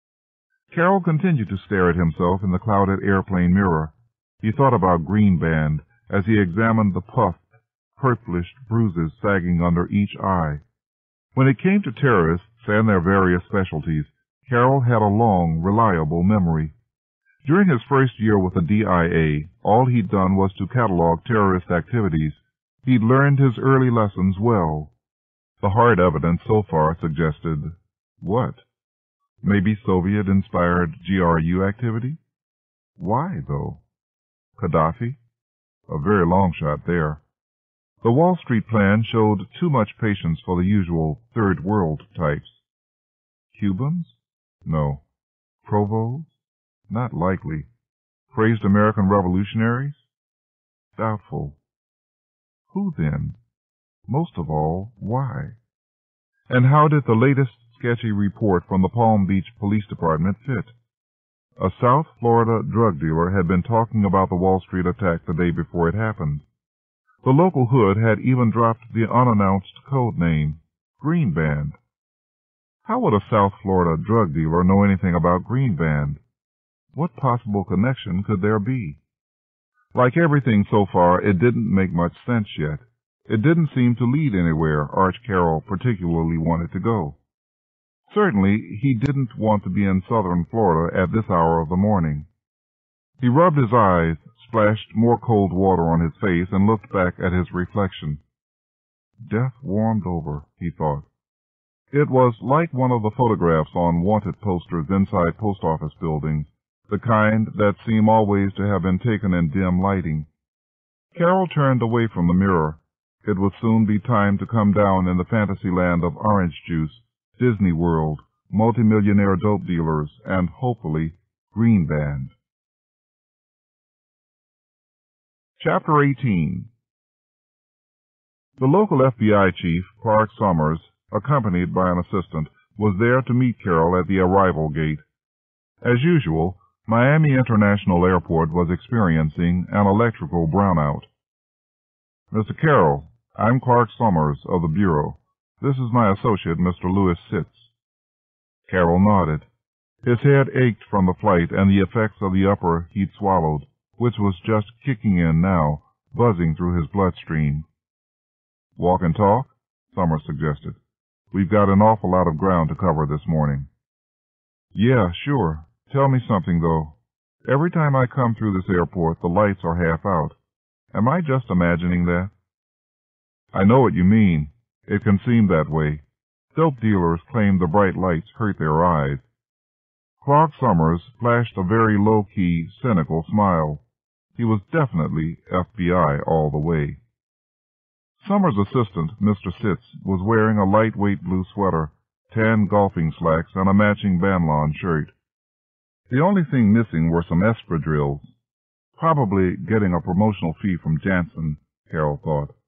Speaker 1: Carol continued to stare at himself in the clouded airplane mirror. He thought about Green Band as he examined the puffed, purplish bruises sagging under each eye. When it came to terrorists and their various specialties, Carol had a long, reliable memory. During his first year with the D I A, all he'd done was to catalog terrorist activities. He'd learned his early lessons well. The hard evidence so far suggested what? Maybe Soviet-inspired G R U activity? Why, though? Gaddafi? A very long shot there. The Wall Street plan showed too much patience for the usual third world types. Cubans? No. Provos? Not likely. Crazed American revolutionaries? Doubtful. Who then? Most of all, why? And how did the latest sketchy report from the Palm Beach Police Department fit? A South Florida drug dealer had been talking about the Wall Street attack the day before it happened. The local hood had even dropped the unannounced code name, Green Band. How would a South Florida drug dealer know anything about Green Band? What possible connection could there be? Like everything so far, it didn't make much sense yet. It didn't seem to lead anywhere Arch Carroll particularly wanted to go. Certainly, he didn't want to be in southern Florida at this hour of the morning. He rubbed his eyes, splashed more cold water on his face, and looked back at his reflection. Death warmed over, he thought. It was like one of the photographs on wanted posters inside post office buildings, the kind that seem always to have been taken in dim lighting. Carol turned away from the mirror. It would soon be time to come down in the fantasy land of orange juice, Disney World, multimillionaire dope dealers, and, hopefully, Green Band. Chapter eighteen. The local F B I chief, Clark Summers, accompanied by an assistant, was there to meet Carol at the arrival gate. As usual, Miami International Airport was experiencing an electrical brownout. Mister Carroll, I'm Clark Summers of the Bureau. This is my associate, Mister Louis Sitz. Carroll nodded. His head ached from the flight and the effects of the upper he'd swallowed, which was just kicking in now, buzzing through his bloodstream. Walk and talk? Summers suggested. We've got an awful lot of ground to cover this morning. Yeah, sure. Tell me something, though. Every time I come through this airport, the lights are half out. Am I just imagining that? I know what you mean. It can seem that way. Dope dealers claim the bright lights hurt their eyes. Clark Summers flashed a very low-key, cynical smile. He was definitely F B I all the way. Summers' assistant, Mister Sitz, was wearing a lightweight blue sweater, tan golfing slacks, and a matching Banlon shirt. The only thing missing were some espadrilles. Probably getting a promotional fee from Jansen, Carol thought.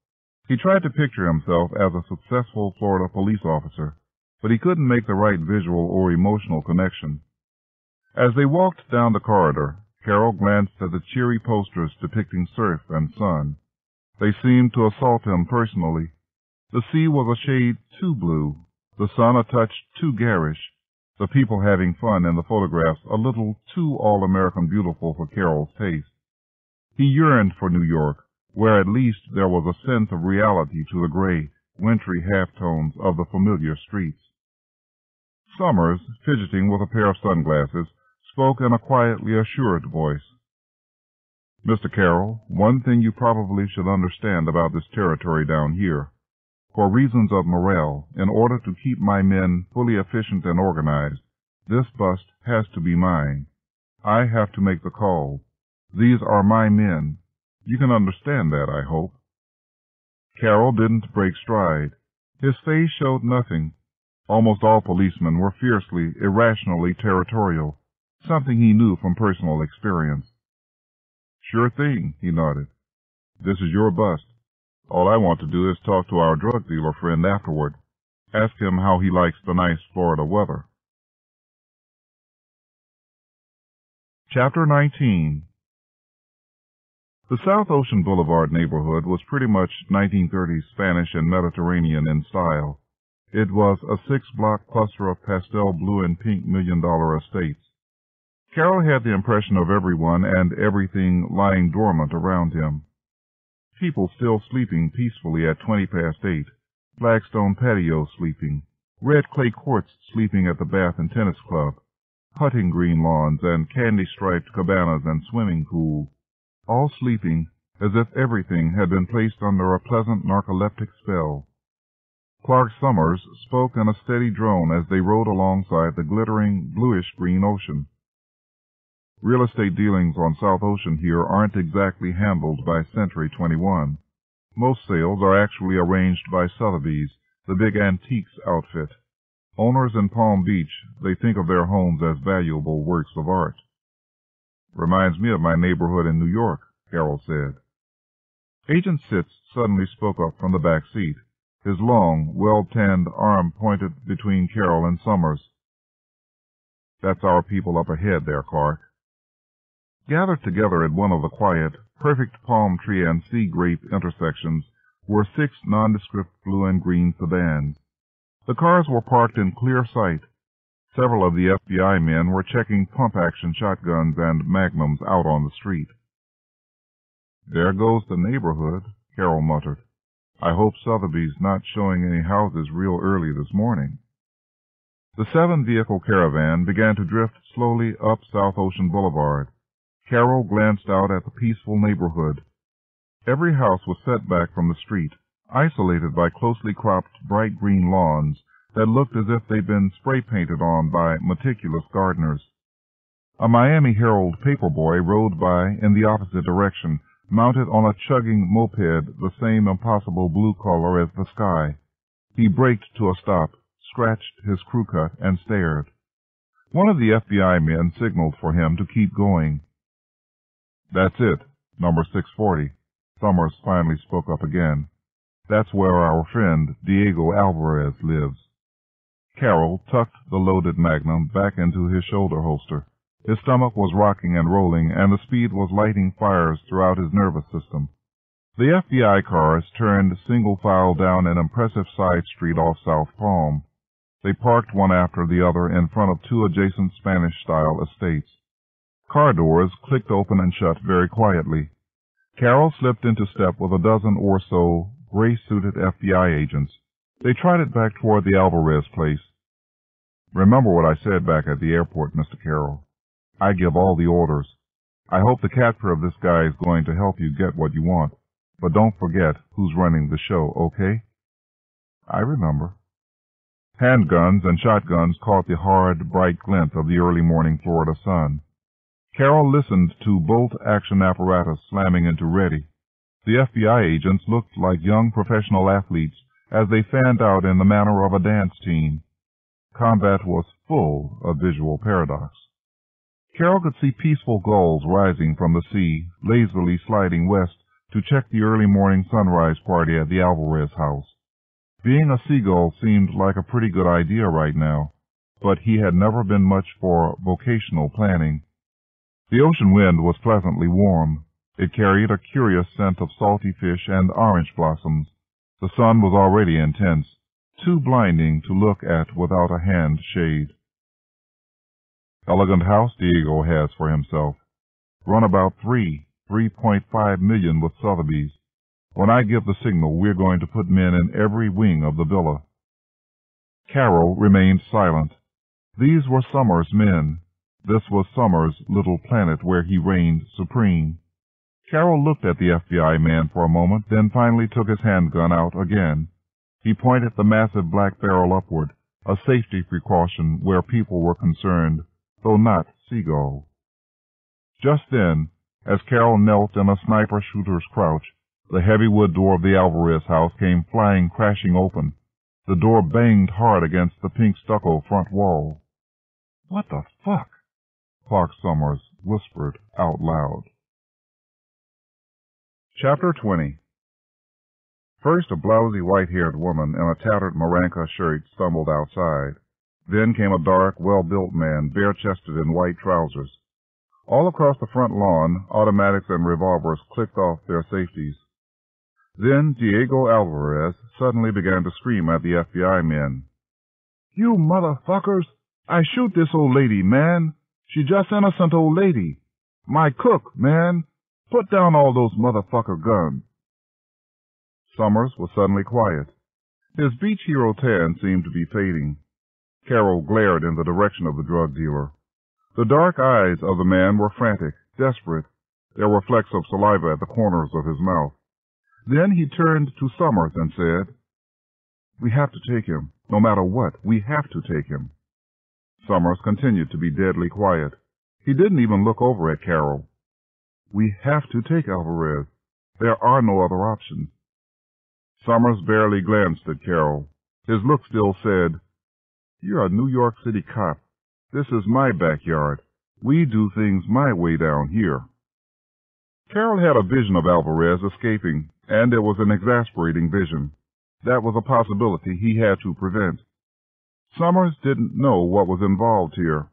Speaker 1: He tried to picture himself as a successful Florida police officer, but he couldn't make the right visual or emotional connection. As they walked down the corridor, Carol glanced at the cheery posters depicting surf and sun. They seemed to assault him personally. The sea was a shade too blue, the sun a touch too garish, the people having fun in the photographs a little too all-American beautiful for Carol's taste. He yearned for New York, where at least there was a sense of reality to the gray, wintry halftones of the familiar streets. Summers, fidgeting with a pair of sunglasses, spoke in a quietly assured voice. "Mister Carroll, one thing you probably should understand about this territory down here. For reasons of morale, in order to keep my men fully efficient and organized, this bust has to be mine. I have to make the calls. These are my men. You can understand that, I hope." Carroll didn't break stride. His face showed nothing. Almost all policemen were fiercely, irrationally territorial, something he knew from personal experience. "Sure thing," he nodded. "This is your bust. All I want to do is talk to our drug dealer friend afterward. Ask him how he likes the nice Florida weather." Chapter nineteen. The South Ocean Boulevard neighborhood was pretty much nineteen thirties Spanish and Mediterranean in style. It was a six-block cluster of pastel blue and pink million-dollar estates. Carol had the impression of everyone and everything lying dormant around him. People still sleeping peacefully at twenty past eight, flagstone patios sleeping, red clay courts sleeping at the Bath and Tennis Club, putting green lawns and candy-striped cabanas and swimming pools, all sleeping as if everything had been placed under a pleasant narcoleptic spell. Clark Summers spoke in a steady drone as they rode alongside the glittering, bluish-green ocean. Real estate dealings on South Ocean here aren't exactly handled by Century twenty-one. Most sales are actually arranged by Sotheby's, the big antiques outfit. Owners in Palm Beach, they think of their homes as valuable works of art. "Reminds me of my neighborhood in New York," Carol said. Agent Sitz suddenly spoke up from the back seat. His long, well-tanned arm pointed between Carol and Summers. "That's our people up ahead there, Clark." Gathered together at one of the quiet, perfect palm tree and sea grape intersections were six nondescript blue and green sedans. The cars were parked in clear sight. Several of the F B I men were checking pump-action shotguns and magnums out on the street. "There goes the neighborhood," Carol muttered. "I hope Sotheby's not showing any houses real early this morning." The seven-vehicle caravan began to drift slowly up South Ocean Boulevard. Carol glanced out at the peaceful neighborhood. Every house was set back from the street, isolated by closely cropped bright green lawns that looked as if they'd been spray-painted on by meticulous gardeners. A Miami Herald paperboy rode by in the opposite direction, mounted on a chugging moped the same impossible blue color as the sky. He braked to a stop, scratched his crew cut, and stared. One of the F B I men signaled for him to keep going. "That's it, number six forty, Summers finally spoke up again. "That's where our friend Diego Alvarez lives." Carol tucked the loaded magnum back into his shoulder holster. His stomach was rocking and rolling, and the speed was lighting fires throughout his nervous system. The F B I cars turned single file down an impressive side street off South Palm. They parked one after the other in front of two adjacent Spanish-style estates. Car doors clicked open and shut very quietly. Carol slipped into step with a dozen or so gray-suited F B I agents. They trotted back toward the Alvarez place. "Remember what I said back at the airport, Mister Carroll. I give all the orders. I hope the capture of this guy is going to help you get what you want, but don't forget who's running the show, okay?" "I remember." Handguns and shotguns caught the hard, bright glint of the early morning Florida sun. Carol listened to bolt-action apparatus slamming into ready. The F B I agents looked like young professional athletes as they fanned out in the manner of a dance team. Combat was full of visual paradox. Carol could see peaceful gulls rising from the sea, lazily sliding west to check the early morning sunrise party at the Alvarez house. Being a seagull seemed like a pretty good idea right now, but he had never been much for vocational planning. The ocean wind was pleasantly warm. It carried a curious scent of salty fish and orange blossoms. The sun was already intense, too blinding to look at without a hand shade. Elegant house Diego has for himself. Run about three, three point five million with Sotheby's. When I give the signal, we're going to put men in every wing of the villa. Carol remained silent. These were Summers' men. This was Summers' little planet where he reigned supreme. Carol looked at the F B I man for a moment, then finally took his handgun out again. He pointed the massive black barrel upward, a safety precaution where people were concerned, though not seagulls. Just then, as Carol knelt in a sniper-shooter's crouch, the heavy wood door of the Alvarez house came flying crashing open. The door banged hard against the pink stucco front wall. "What the fuck?" Clark Summers whispered out loud. Chapter twenty. First, a blousy white-haired woman in a tattered Maranka shirt stumbled outside. Then came a dark, well-built man, bare-chested in white trousers. All across the front lawn, automatics and revolvers clicked off their safeties. Then Diego Alvarez suddenly began to scream at the F B I men. "You motherfuckers! I shoot this old lady, man! She just innocent old lady! My cook, man! Put down all those motherfucker guns!" Summers was suddenly quiet. His beach hero tan seemed to be fading. Carol glared in the direction of the drug dealer. The dark eyes of the man were frantic, desperate. There were flecks of saliva at the corners of his mouth. Then he turned to Summers and said, "We have to take him. No matter what, we have to take him." Summers continued to be deadly quiet. He didn't even look over at Carol. "We have to take Alvarez. There are no other options." Summers barely glanced at Carol. His look still said, "You're a New York City cop. This is my backyard. We do things my way down here." Carol had a vision of Alvarez escaping, and it was an exasperating vision. That was a possibility he had to prevent. Summers didn't know what was involved here.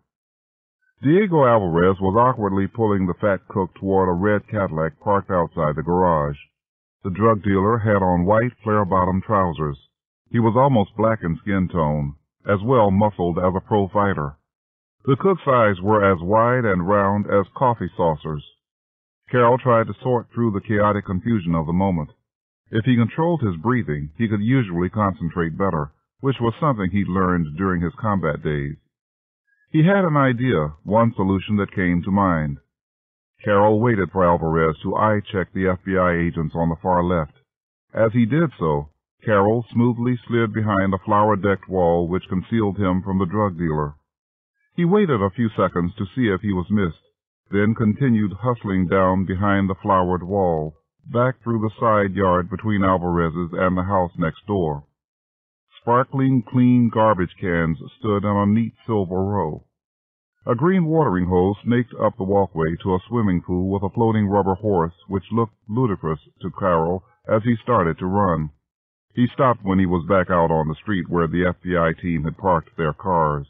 Speaker 1: Diego Alvarez was awkwardly pulling the fat cook toward a red Cadillac parked outside the garage. The drug dealer had on white flare-bottom trousers. He was almost black in skin tone, as well muscled as a pro fighter. The cook's eyes were as wide and round as coffee saucers. Carol tried to sort through the chaotic confusion of the moment. If he controlled his breathing, he could usually concentrate better, which was something he'd learned during his combat days. He had an idea, one solution that came to mind. Carol waited for Alvarez to eye-check the F B I agents on the far left. As he did so, Carol smoothly slid behind a flower-decked wall which concealed him from the drug dealer. He waited a few seconds to see if he was missed, then continued hustling down behind the flowered wall, back through the side yard between Alvarez's and the house next door. Sparkling, clean garbage cans stood in a neat silver row. A green watering hose snaked up the walkway to a swimming pool with a floating rubber horse which looked ludicrous to Carol as he started to run. He stopped when he was back out on the street where the F B I team had parked their cars.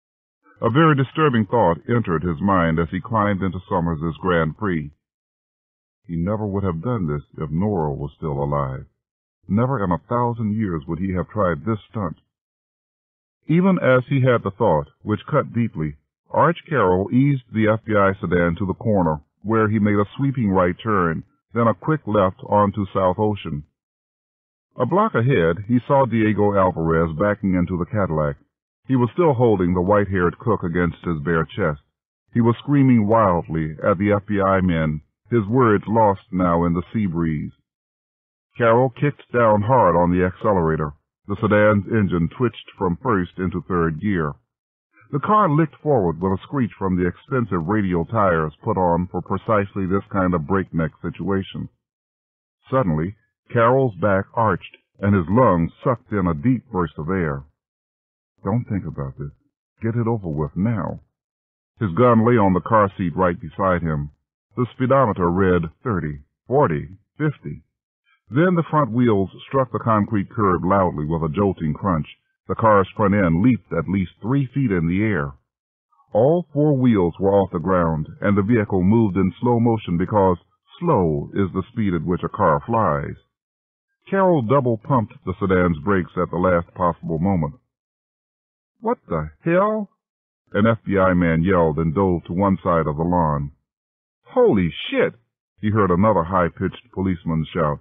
Speaker 1: A very disturbing thought entered his mind as he climbed into Summers's Grand Prix. He never would have done this if Nora was still alive. Never in a thousand years would he have tried this stunt. Even as he had the thought, which cut deeply, Arch Carroll eased the F B I sedan to the corner, where he made a sweeping right turn, then a quick left onto South Ocean. A block ahead, he saw Diego Alvarez backing into the Cadillac. He was still holding the white-haired cook against his bare chest. He was screaming wildly at the F B I men, his words lost now in the sea breeze. Carroll kicked down hard on the accelerator. The sedan's engine twitched from first into third gear. The car licked forward with a screech from the expensive radial tires put on for precisely this kind of breakneck situation. Suddenly, Carroll's back arched, and his lungs sucked in a deep burst of air. "Don't think about this. Get it over with now." His gun lay on the car seat right beside him. The speedometer read thirty, forty,
Speaker 2: Fifty. Then the front wheels struck the concrete curb loudly with a jolting crunch. The car's front end leaped at least three feet in the air. All four wheels were off the ground, and the vehicle moved in slow motion because slow is the speed at which a car flies. Carol double-pumped the sedan's brakes at the last possible moment. "What the hell?" An F B I man yelled and dove to one side of the lawn. "Holy shit!" he heard another high-pitched policeman shout.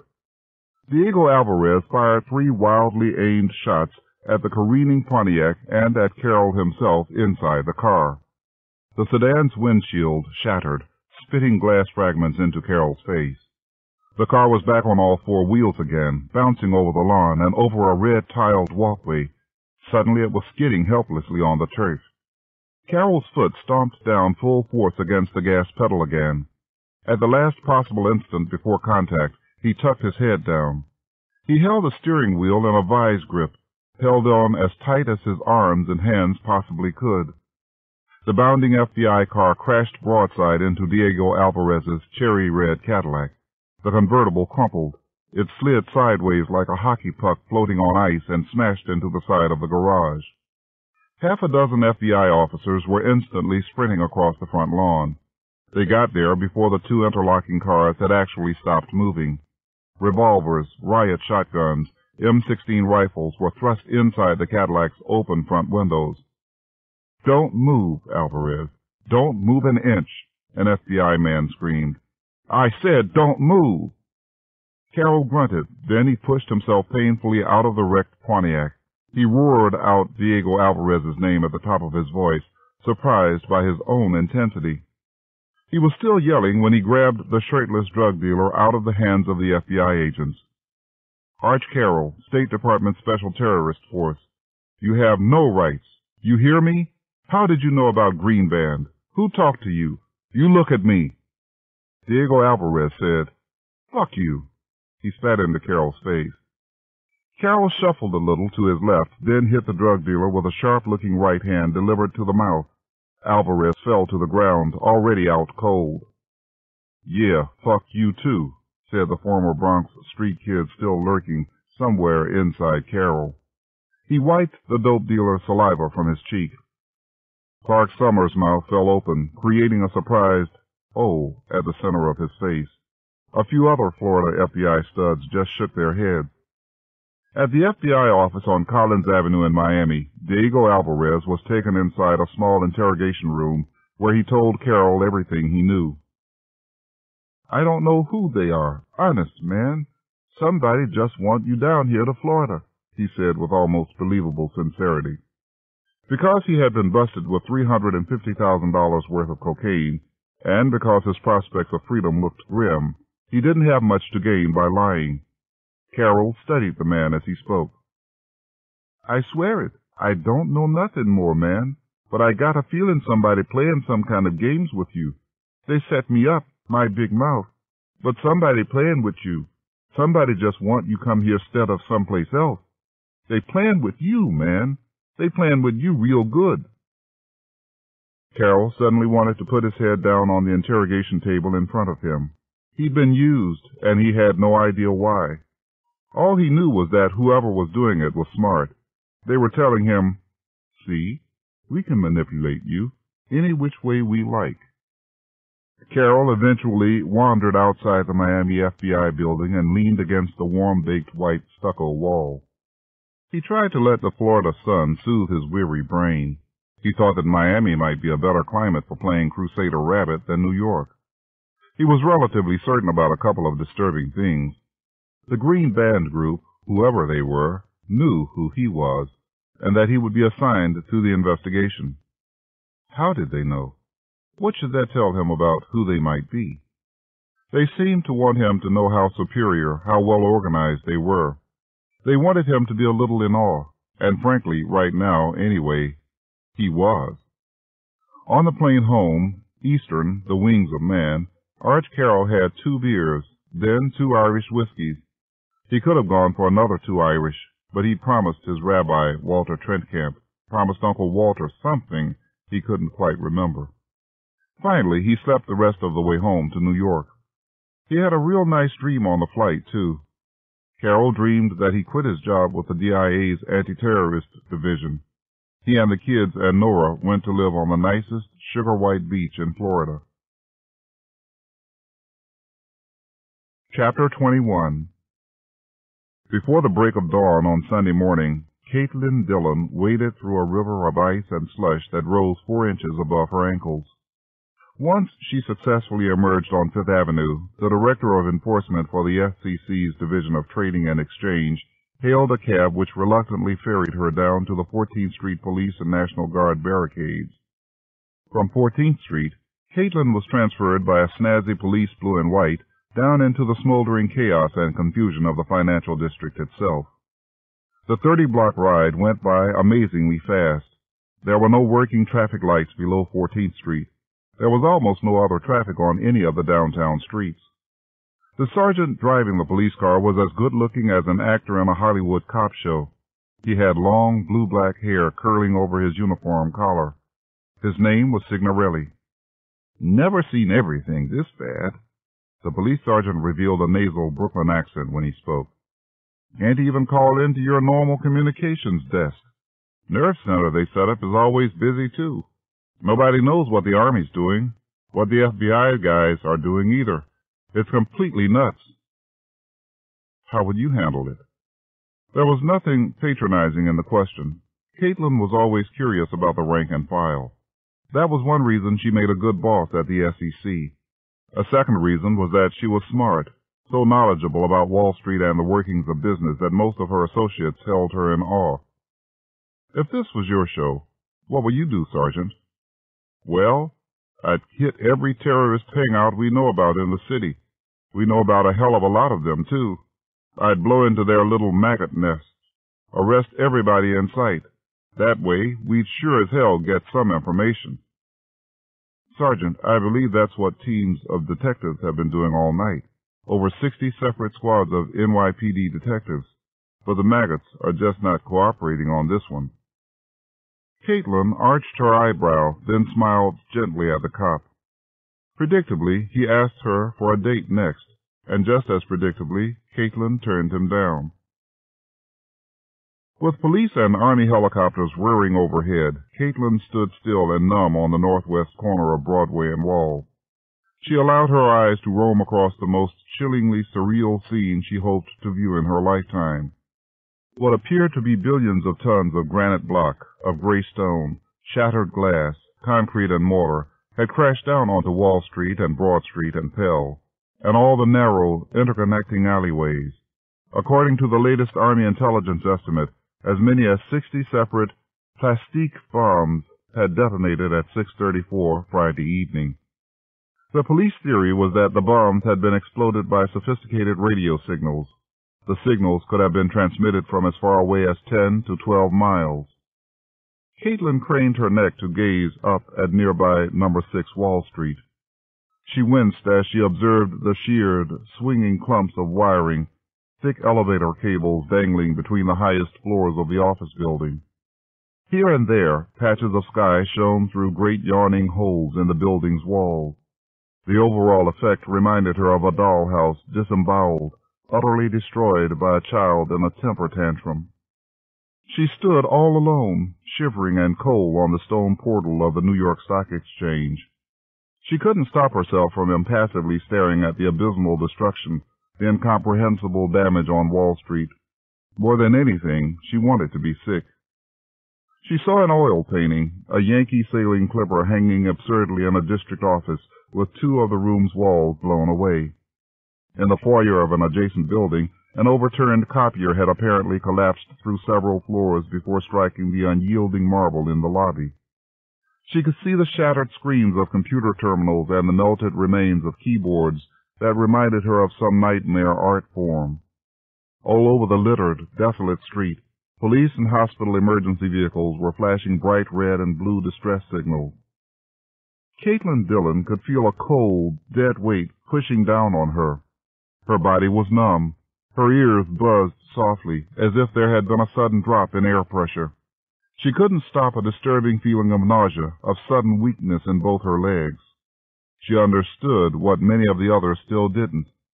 Speaker 2: Diego Alvarez fired three wildly aimed shots at the careening Pontiac and at Carroll himself inside the car. The sedan's windshield shattered, spitting glass fragments into Carroll's face. The car was back on all four wheels again, bouncing over the lawn and over a red-tiled walkway. Suddenly it was skidding helplessly on the turf. Carroll's foot stomped down full force against the gas pedal again. At the last possible instant before contact, he tucked his head down. He held the steering wheel in a vise grip, held on as tight as his arms and hands possibly could. The bounding F B I car crashed broadside into Diego Alvarez's cherry-red Cadillac. The convertible crumpled. It slid sideways like a hockey puck floating on ice and smashed into the side of the garage. Half a dozen F B I officers were instantly sprinting across the front lawn. They got there before the two interlocking cars had actually stopped moving. Revolvers, riot shotguns, M sixteen rifles were thrust inside the Cadillac's open front windows. "Don't move, Alvarez. Don't move an inch," an F B I man screamed. "I said don't move." Carroll grunted. Then he pushed himself painfully out of the wrecked Pontiac. He roared out Diego Alvarez's name at the top of his voice, surprised by his own intensity. He was still yelling when he grabbed the shirtless drug dealer out of the hands of the F B I agents. "Arch Carroll, State Department Special Terrorist Force. You have no rights. You hear me? How did you know about Green Band? Who talked to you? You look at me." Diego Alvarez said, "Fuck you." He spat into Carroll's face. Carroll shuffled a little to his left, then hit the drug dealer with a sharp-looking right hand delivered to the mouth. Alvarez fell to the ground, already out cold. "Yeah, fuck you too," said the former Bronx street kid still lurking somewhere inside Carroll. He wiped the dope dealer's saliva from his cheek. Clark Summers' mouth fell open, creating a surprised "oh" at the center of his face. A few other Florida F B I studs just shook their heads. At the F B I office on Collins Avenue in Miami, Diego Alvarez was taken inside a small interrogation room where he told Carroll everything he knew. "I don't know who they are. Honest, man. Somebody just want you down here to Florida," he said with almost believable sincerity. Because he had been busted with three hundred fifty thousand dollars worth of cocaine, and because his prospects of freedom looked grim, he didn't have much to gain by lying. Carroll studied the man as he spoke. "I swear it. I don't know nothing more, man. But I got a feeling somebody playing some kind of games with you. They set me up, my big mouth. But somebody playing with you. Somebody just want you come here instead of someplace else. They playing with you, man. They playing with you real good." Carroll suddenly wanted to put his head down on the interrogation table in front of him. He'd been used, and he had no idea why. All he knew was that whoever was doing it was smart. They were telling him, "See, we can manipulate you any which way we like." Carroll eventually wandered outside the Miami F B I building and leaned against the warm-baked white stucco wall. He tried to let the Florida sun soothe his weary brain. He thought that Miami might be a better climate for playing Crusader Rabbit than New York. He was relatively certain about a couple of disturbing things. The Green Band group, whoever they were, knew who he was, and that he would be assigned to the investigation. How did they know? What should that tell him about who they might be? They seemed to want him to know how superior, how well organized they were. They wanted him to be a little in awe, and frankly, right now, anyway, he was. On the plane home, Eastern, the Wings of Man, Arch Carroll had two beers, then two Irish whiskeys. He could have gone for another two Irish, but he promised his rabbi, Walter Trentcamp, promised Uncle Walter something he couldn't quite remember. Finally, he slept the rest of the way home to New York. He had a real nice dream on the flight, too. Carroll dreamed that he quit his job with the D I A's anti-terrorist division. He and the kids and Nora went to live on the nicest sugar-white beach in Florida. Chapter twenty-one. Before the break of dawn on Sunday morning, Caitlin Dillon waded through a river of ice and slush that rose four inches above her ankles. Once she successfully emerged on Fifth Avenue, the director of enforcement for the F C C's Division of Trading and Exchange hailed a cab which reluctantly ferried her down to the fourteenth Street Police and National Guard barricades. From fourteenth Street, Caitlin was transferred by a snazzy police blue and white down into the smoldering chaos and confusion of the financial district itself. The thirty-block ride went by amazingly fast. There were no working traffic lights below fourteenth Street. There was almost no other traffic on any of the downtown streets. The sergeant driving the police car was as good-looking as an actor in a Hollywood cop show. He had long, blue-black hair curling over his uniform collar. His name was Signorelli. Never seen everything this bad. The police sergeant revealed a nasal Brooklyn accent when he spoke. Can't even call into your normal communications desk. Nerve center they set up is always busy, too. Nobody knows what the Army's doing, what the F B I guys are doing either. It's completely nuts. How would you handle it? There was nothing patronizing in the question. Caitlin was always curious about the rank and file. That was one reason she made a good boss at the S E C. A second reason was that she was smart, so knowledgeable about Wall Street and the workings of business that most of her associates held her in awe. If this was your show, what would you do, Sergeant? Well, I'd hit every terrorist hangout we know about in the city. We know about a hell of a lot of them, too. I'd blow into their little maggot nests, arrest everybody in sight. That way, we'd sure as hell get some information. Sergeant, I believe that's what teams of detectives have been doing all night. Over sixty separate squads of N Y P D detectives. But the maggots are just not cooperating on this one. Caitlin arched her eyebrow, then smiled gently at the cop. Predictably, he asked her for a date next, and just as predictably, Caitlin turned him down. With police and Army helicopters whirring overhead, Caitlin stood still and numb on the northwest corner of Broadway and Wall. She allowed her eyes to roam across the most chillingly surreal scene she hoped to view in her lifetime. What appeared to be billions of tons of granite block, of gray stone, shattered glass, concrete and mortar had crashed down onto Wall Street and Broad Street and Pell, and all the narrow, interconnecting alleyways. According to the latest Army intelligence estimate, as many as sixty separate plastique bombs had detonated at six thirty-four Friday evening. The police theory was that the bombs had been exploded by sophisticated radio signals. The signals could have been transmitted from as far away as ten to twelve miles. Caitlin craned her neck to gaze up at nearby number six Wall Street. She winced as she observed the sheared, swinging clumps of wiring, thick elevator cables dangling between the highest floors of the office building. Here and there, patches of sky shone through great yawning holes in the building's walls. The overall effect reminded her of a dollhouse disemboweled, utterly destroyed by a child in a temper tantrum. She stood all alone, shivering and cold on the stone portal of the New York Stock Exchange. She couldn't stop herself from impassively staring at the abysmal destruction, the incomprehensible damage on Wall Street. More than anything, she wanted to be sick. She saw an oil painting, a Yankee sailing clipper hanging absurdly in a district office with two of the room's walls blown away. In the foyer of an adjacent building, an overturned copier had apparently collapsed through several floors before striking the unyielding marble in the lobby. She could see the shattered screens of computer terminals and the melted remains of keyboards that reminded her of some nightmare art form. All over the littered, desolate street, police and hospital emergency vehicles were flashing bright red and blue distress signals. Caitlin Dillon could feel a cold, dead weight pushing down on her. Her body was numb. Her ears buzzed softly, as if there had been a sudden drop in air pressure. She couldn't stop a disturbing feeling of nausea, of sudden weakness in both her legs. She understood what many of the others still didn't,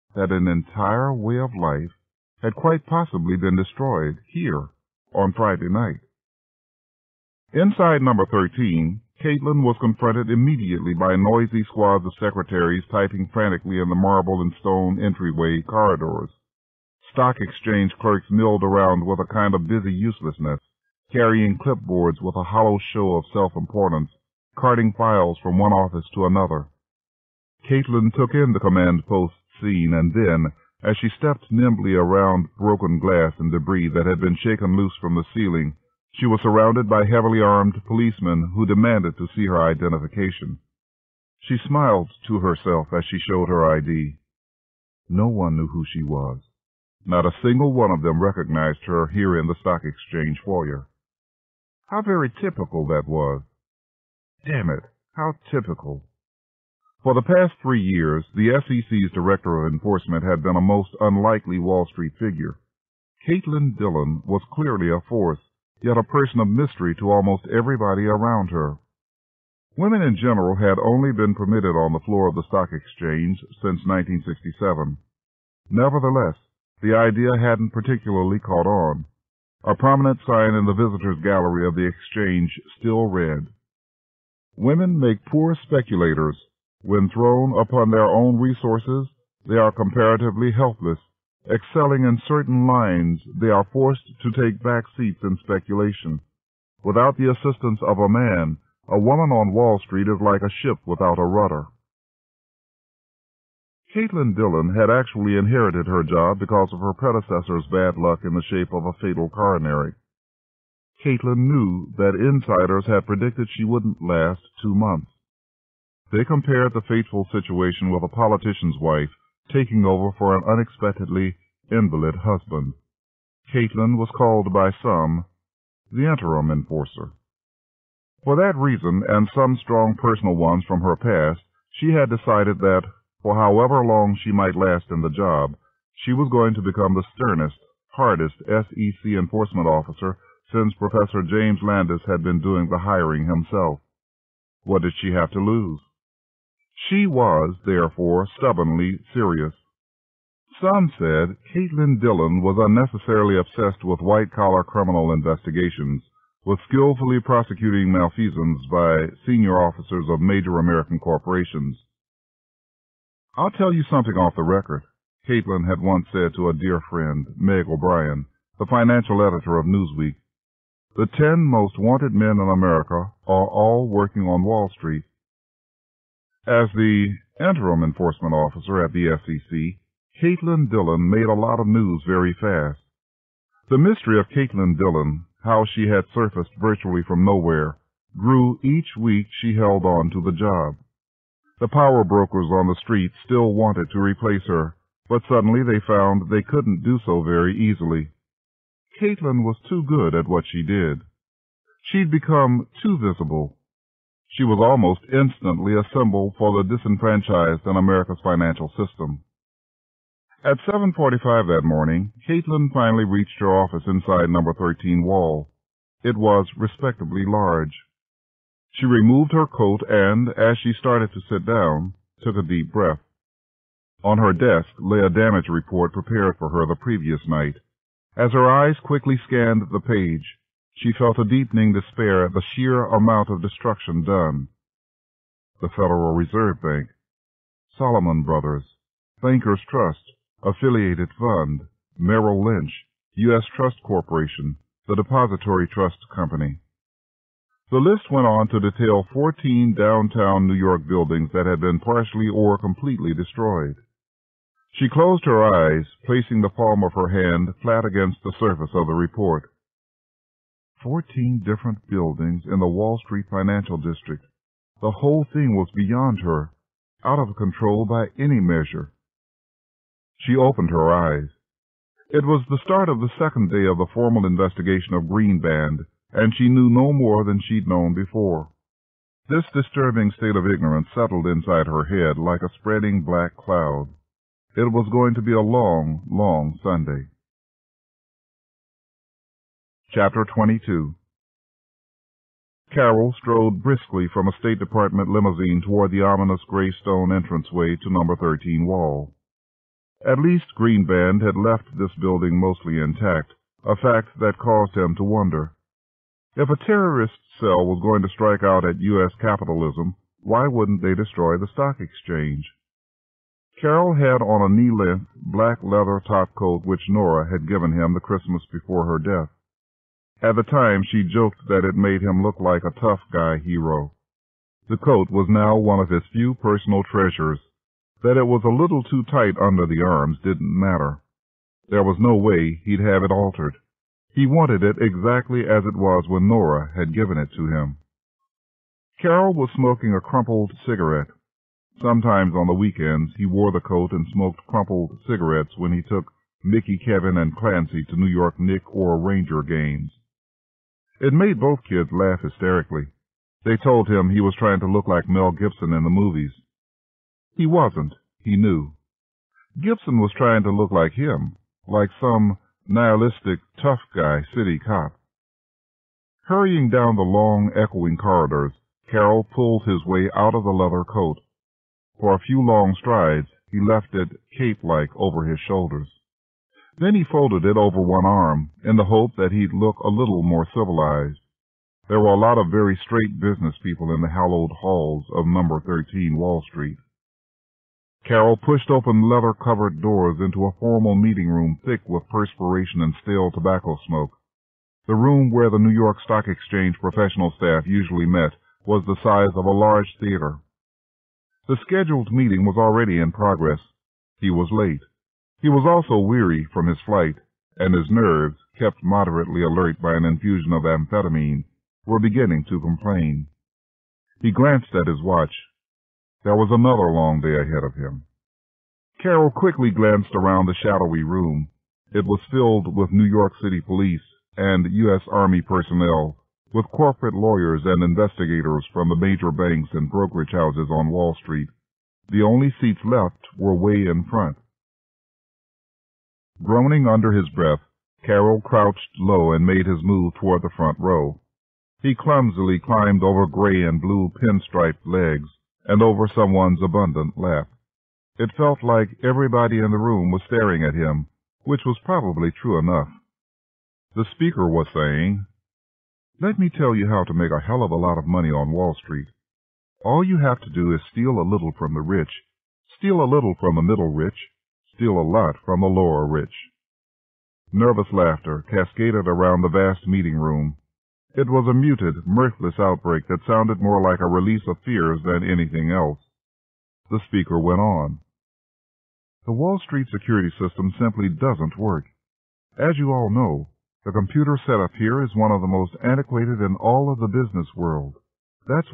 Speaker 2: that an entire way of life had quite possibly been destroyed here on Friday night. Inside number thirteen, Caitlin was confronted immediately by noisy squads of secretaries typing frantically in the marble and stone entryway corridors. Stock exchange clerks milled around with a kind of busy uselessness, carrying clipboards with a hollow show of self-importance, carting files from one office to another. Caitlin took in the command post scene, and then, as she stepped nimbly around broken glass and debris that had been shaken loose from the ceiling, she was surrounded by heavily armed policemen who demanded to see her identification. She smiled to herself as she showed her I D. No one knew who she was. Not a single one of them recognized her here in the stock exchange foyer. How very typical that was. Damn it, how typical. For the past three years, the S E C's Director of Enforcement had been a most unlikely Wall Street figure. Caitlin Dillon was clearly a force, yet a person of mystery to almost everybody around her. Women in general had only been permitted on the floor of the stock exchange since nineteen sixty-seven. Nevertheless, the idea hadn't particularly caught on. A prominent sign in the visitors' gallery of the exchange still read, "Women make poor speculators. When thrown upon their own resources, they are comparatively helpless. Excelling in certain lines, they are forced to take back seats in speculation. Without the assistance of a man, a woman on Wall Street is like a ship without a rudder." Caitlin Dillon had actually inherited her job because of her predecessor's bad luck in the shape of a fatal coronary. Caitlin knew that insiders had predicted she wouldn't last two months. They compared the fateful situation with a politician's wife taking over for an unexpectedly invalid husband. Caitlin was called by some the interim enforcer. For that reason, and some strong personal ones from her past, she had decided that, for however long she might last in the job, she was going to become the sternest, hardest S E C enforcement officer since Professor James Landis had been doing the hiring himself. What did she have to lose? She was, therefore, stubbornly serious. Some said Caitlin Dillon was unnecessarily obsessed with white-collar criminal investigations, with skillfully prosecuting malfeasance by senior officers of major American corporations. "I'll tell you something off the record," Caitlin had once said to a dear friend, Meg O'Brien, the financial editor of Newsweek. "The ten most wanted men in America are all working on Wall Street." As the interim enforcement officer at the S E C, Caitlin Dillon made a lot of news very fast. The mystery of Caitlin Dillon, how she had surfaced virtually from nowhere, grew each week she held on to the job. The power brokers on the street still wanted to replace her, but suddenly they found they couldn't do so very easily. Caitlin was too good at what she did. She'd become too visible. She was almost instantly a symbol for the disenfranchised in America's financial system. At seven forty-five that morning, Caitlin finally reached her office inside number thirteen wall. It was respectably large. She removed her coat and, as she started to sit down, took a deep breath. On her desk lay a damage report prepared for her the previous night. As her eyes quickly scanned the page, she felt a deepening despair at the sheer amount of destruction done. The Federal Reserve Bank, Solomon Brothers, Bankers Trust, Affiliated Fund, Merrill Lynch, U S Trust Corporation, the Depository Trust Company. The list went on to detail fourteen downtown New York buildings that had been partially or completely destroyed. She closed her eyes, placing the palm of her hand flat against the surface of the report. Fourteen different buildings in the Wall Street financial district. The whole thing was beyond her, out of control by any measure. She opened her eyes. It was the start of the second day of the formal investigation of Greenband, and she knew no more than she'd known before. This disturbing state of ignorance settled inside her head like a spreading black cloud. It was going to be a long, long Sunday. Chapter twenty-two. Carol strode briskly from a State Department limousine toward the ominous gray stone entranceway to number thirteen wall. At least Greenband had left this building mostly intact, a fact that caused him to wonder. If a terrorist cell was going to strike out at U S capitalism, why wouldn't they destroy the stock exchange? Carol had on a knee-length black leather topcoat which Nora had given him the Christmas before her death. At the time, she joked that it made him look like a tough guy hero. The coat was now one of his few personal treasures. That it was a little too tight under the arms didn't matter. There was no way he'd have it altered. He wanted it exactly as it was when Nora had given it to him. Carol was smoking a crumpled cigarette. Sometimes on the weekends he wore the coat and smoked crumpled cigarettes when he took Mickey, Kevin, and Clancy to New York Knick or Ranger games. It made both kids laugh hysterically. They told him he was trying to look like Mel Gibson in the movies. He wasn't, he knew. Gibson was trying to look like him, like some nihilistic, tough guy city cop. Hurrying down the long, echoing corridors, Carol pulled his way out of the leather coat. For a few long strides, he left it cape-like over his shoulders. Then he folded it over one arm, in the hope that he'd look a little more civilized. There were a lot of very straight business people in the hallowed halls of number thirteen Wall Street. Carol pushed open leather-covered doors into a formal meeting room thick with perspiration and stale tobacco smoke. The room where the New York Stock Exchange professional staff usually met was the size of a large theater. The scheduled meeting was already in progress. He was late. He was also weary from his flight, and his nerves, kept moderately alert by an infusion of amphetamine, were beginning to complain. He glanced at his watch. There was another long day ahead of him. Carol quickly glanced around the shadowy room. It was filled with New York City police and U S Army personnel, with corporate lawyers and investigators from the major banks and brokerage houses on Wall Street. The only seats left were way in front. Groaning under his breath, Carol crouched low and made his move toward the front row. He clumsily climbed over gray and blue pinstriped legs and over someone's abundant lap. It felt like everybody in the room was staring at him, which was probably true enough. The speaker was saying, "Let me tell you how to make a hell of a lot of money on Wall Street. All you have to do is steal a little from the rich, steal a little from the middle rich, steal a lot from the lower rich." Nervous laughter cascaded around the vast meeting room. It was a muted, mirthless outbreak that sounded more like a release of fears than anything else. The speaker went on. "The Wall Street security system simply doesn't work. As you all know, the computer setup here is one of the most antiquated in all of the business world. That's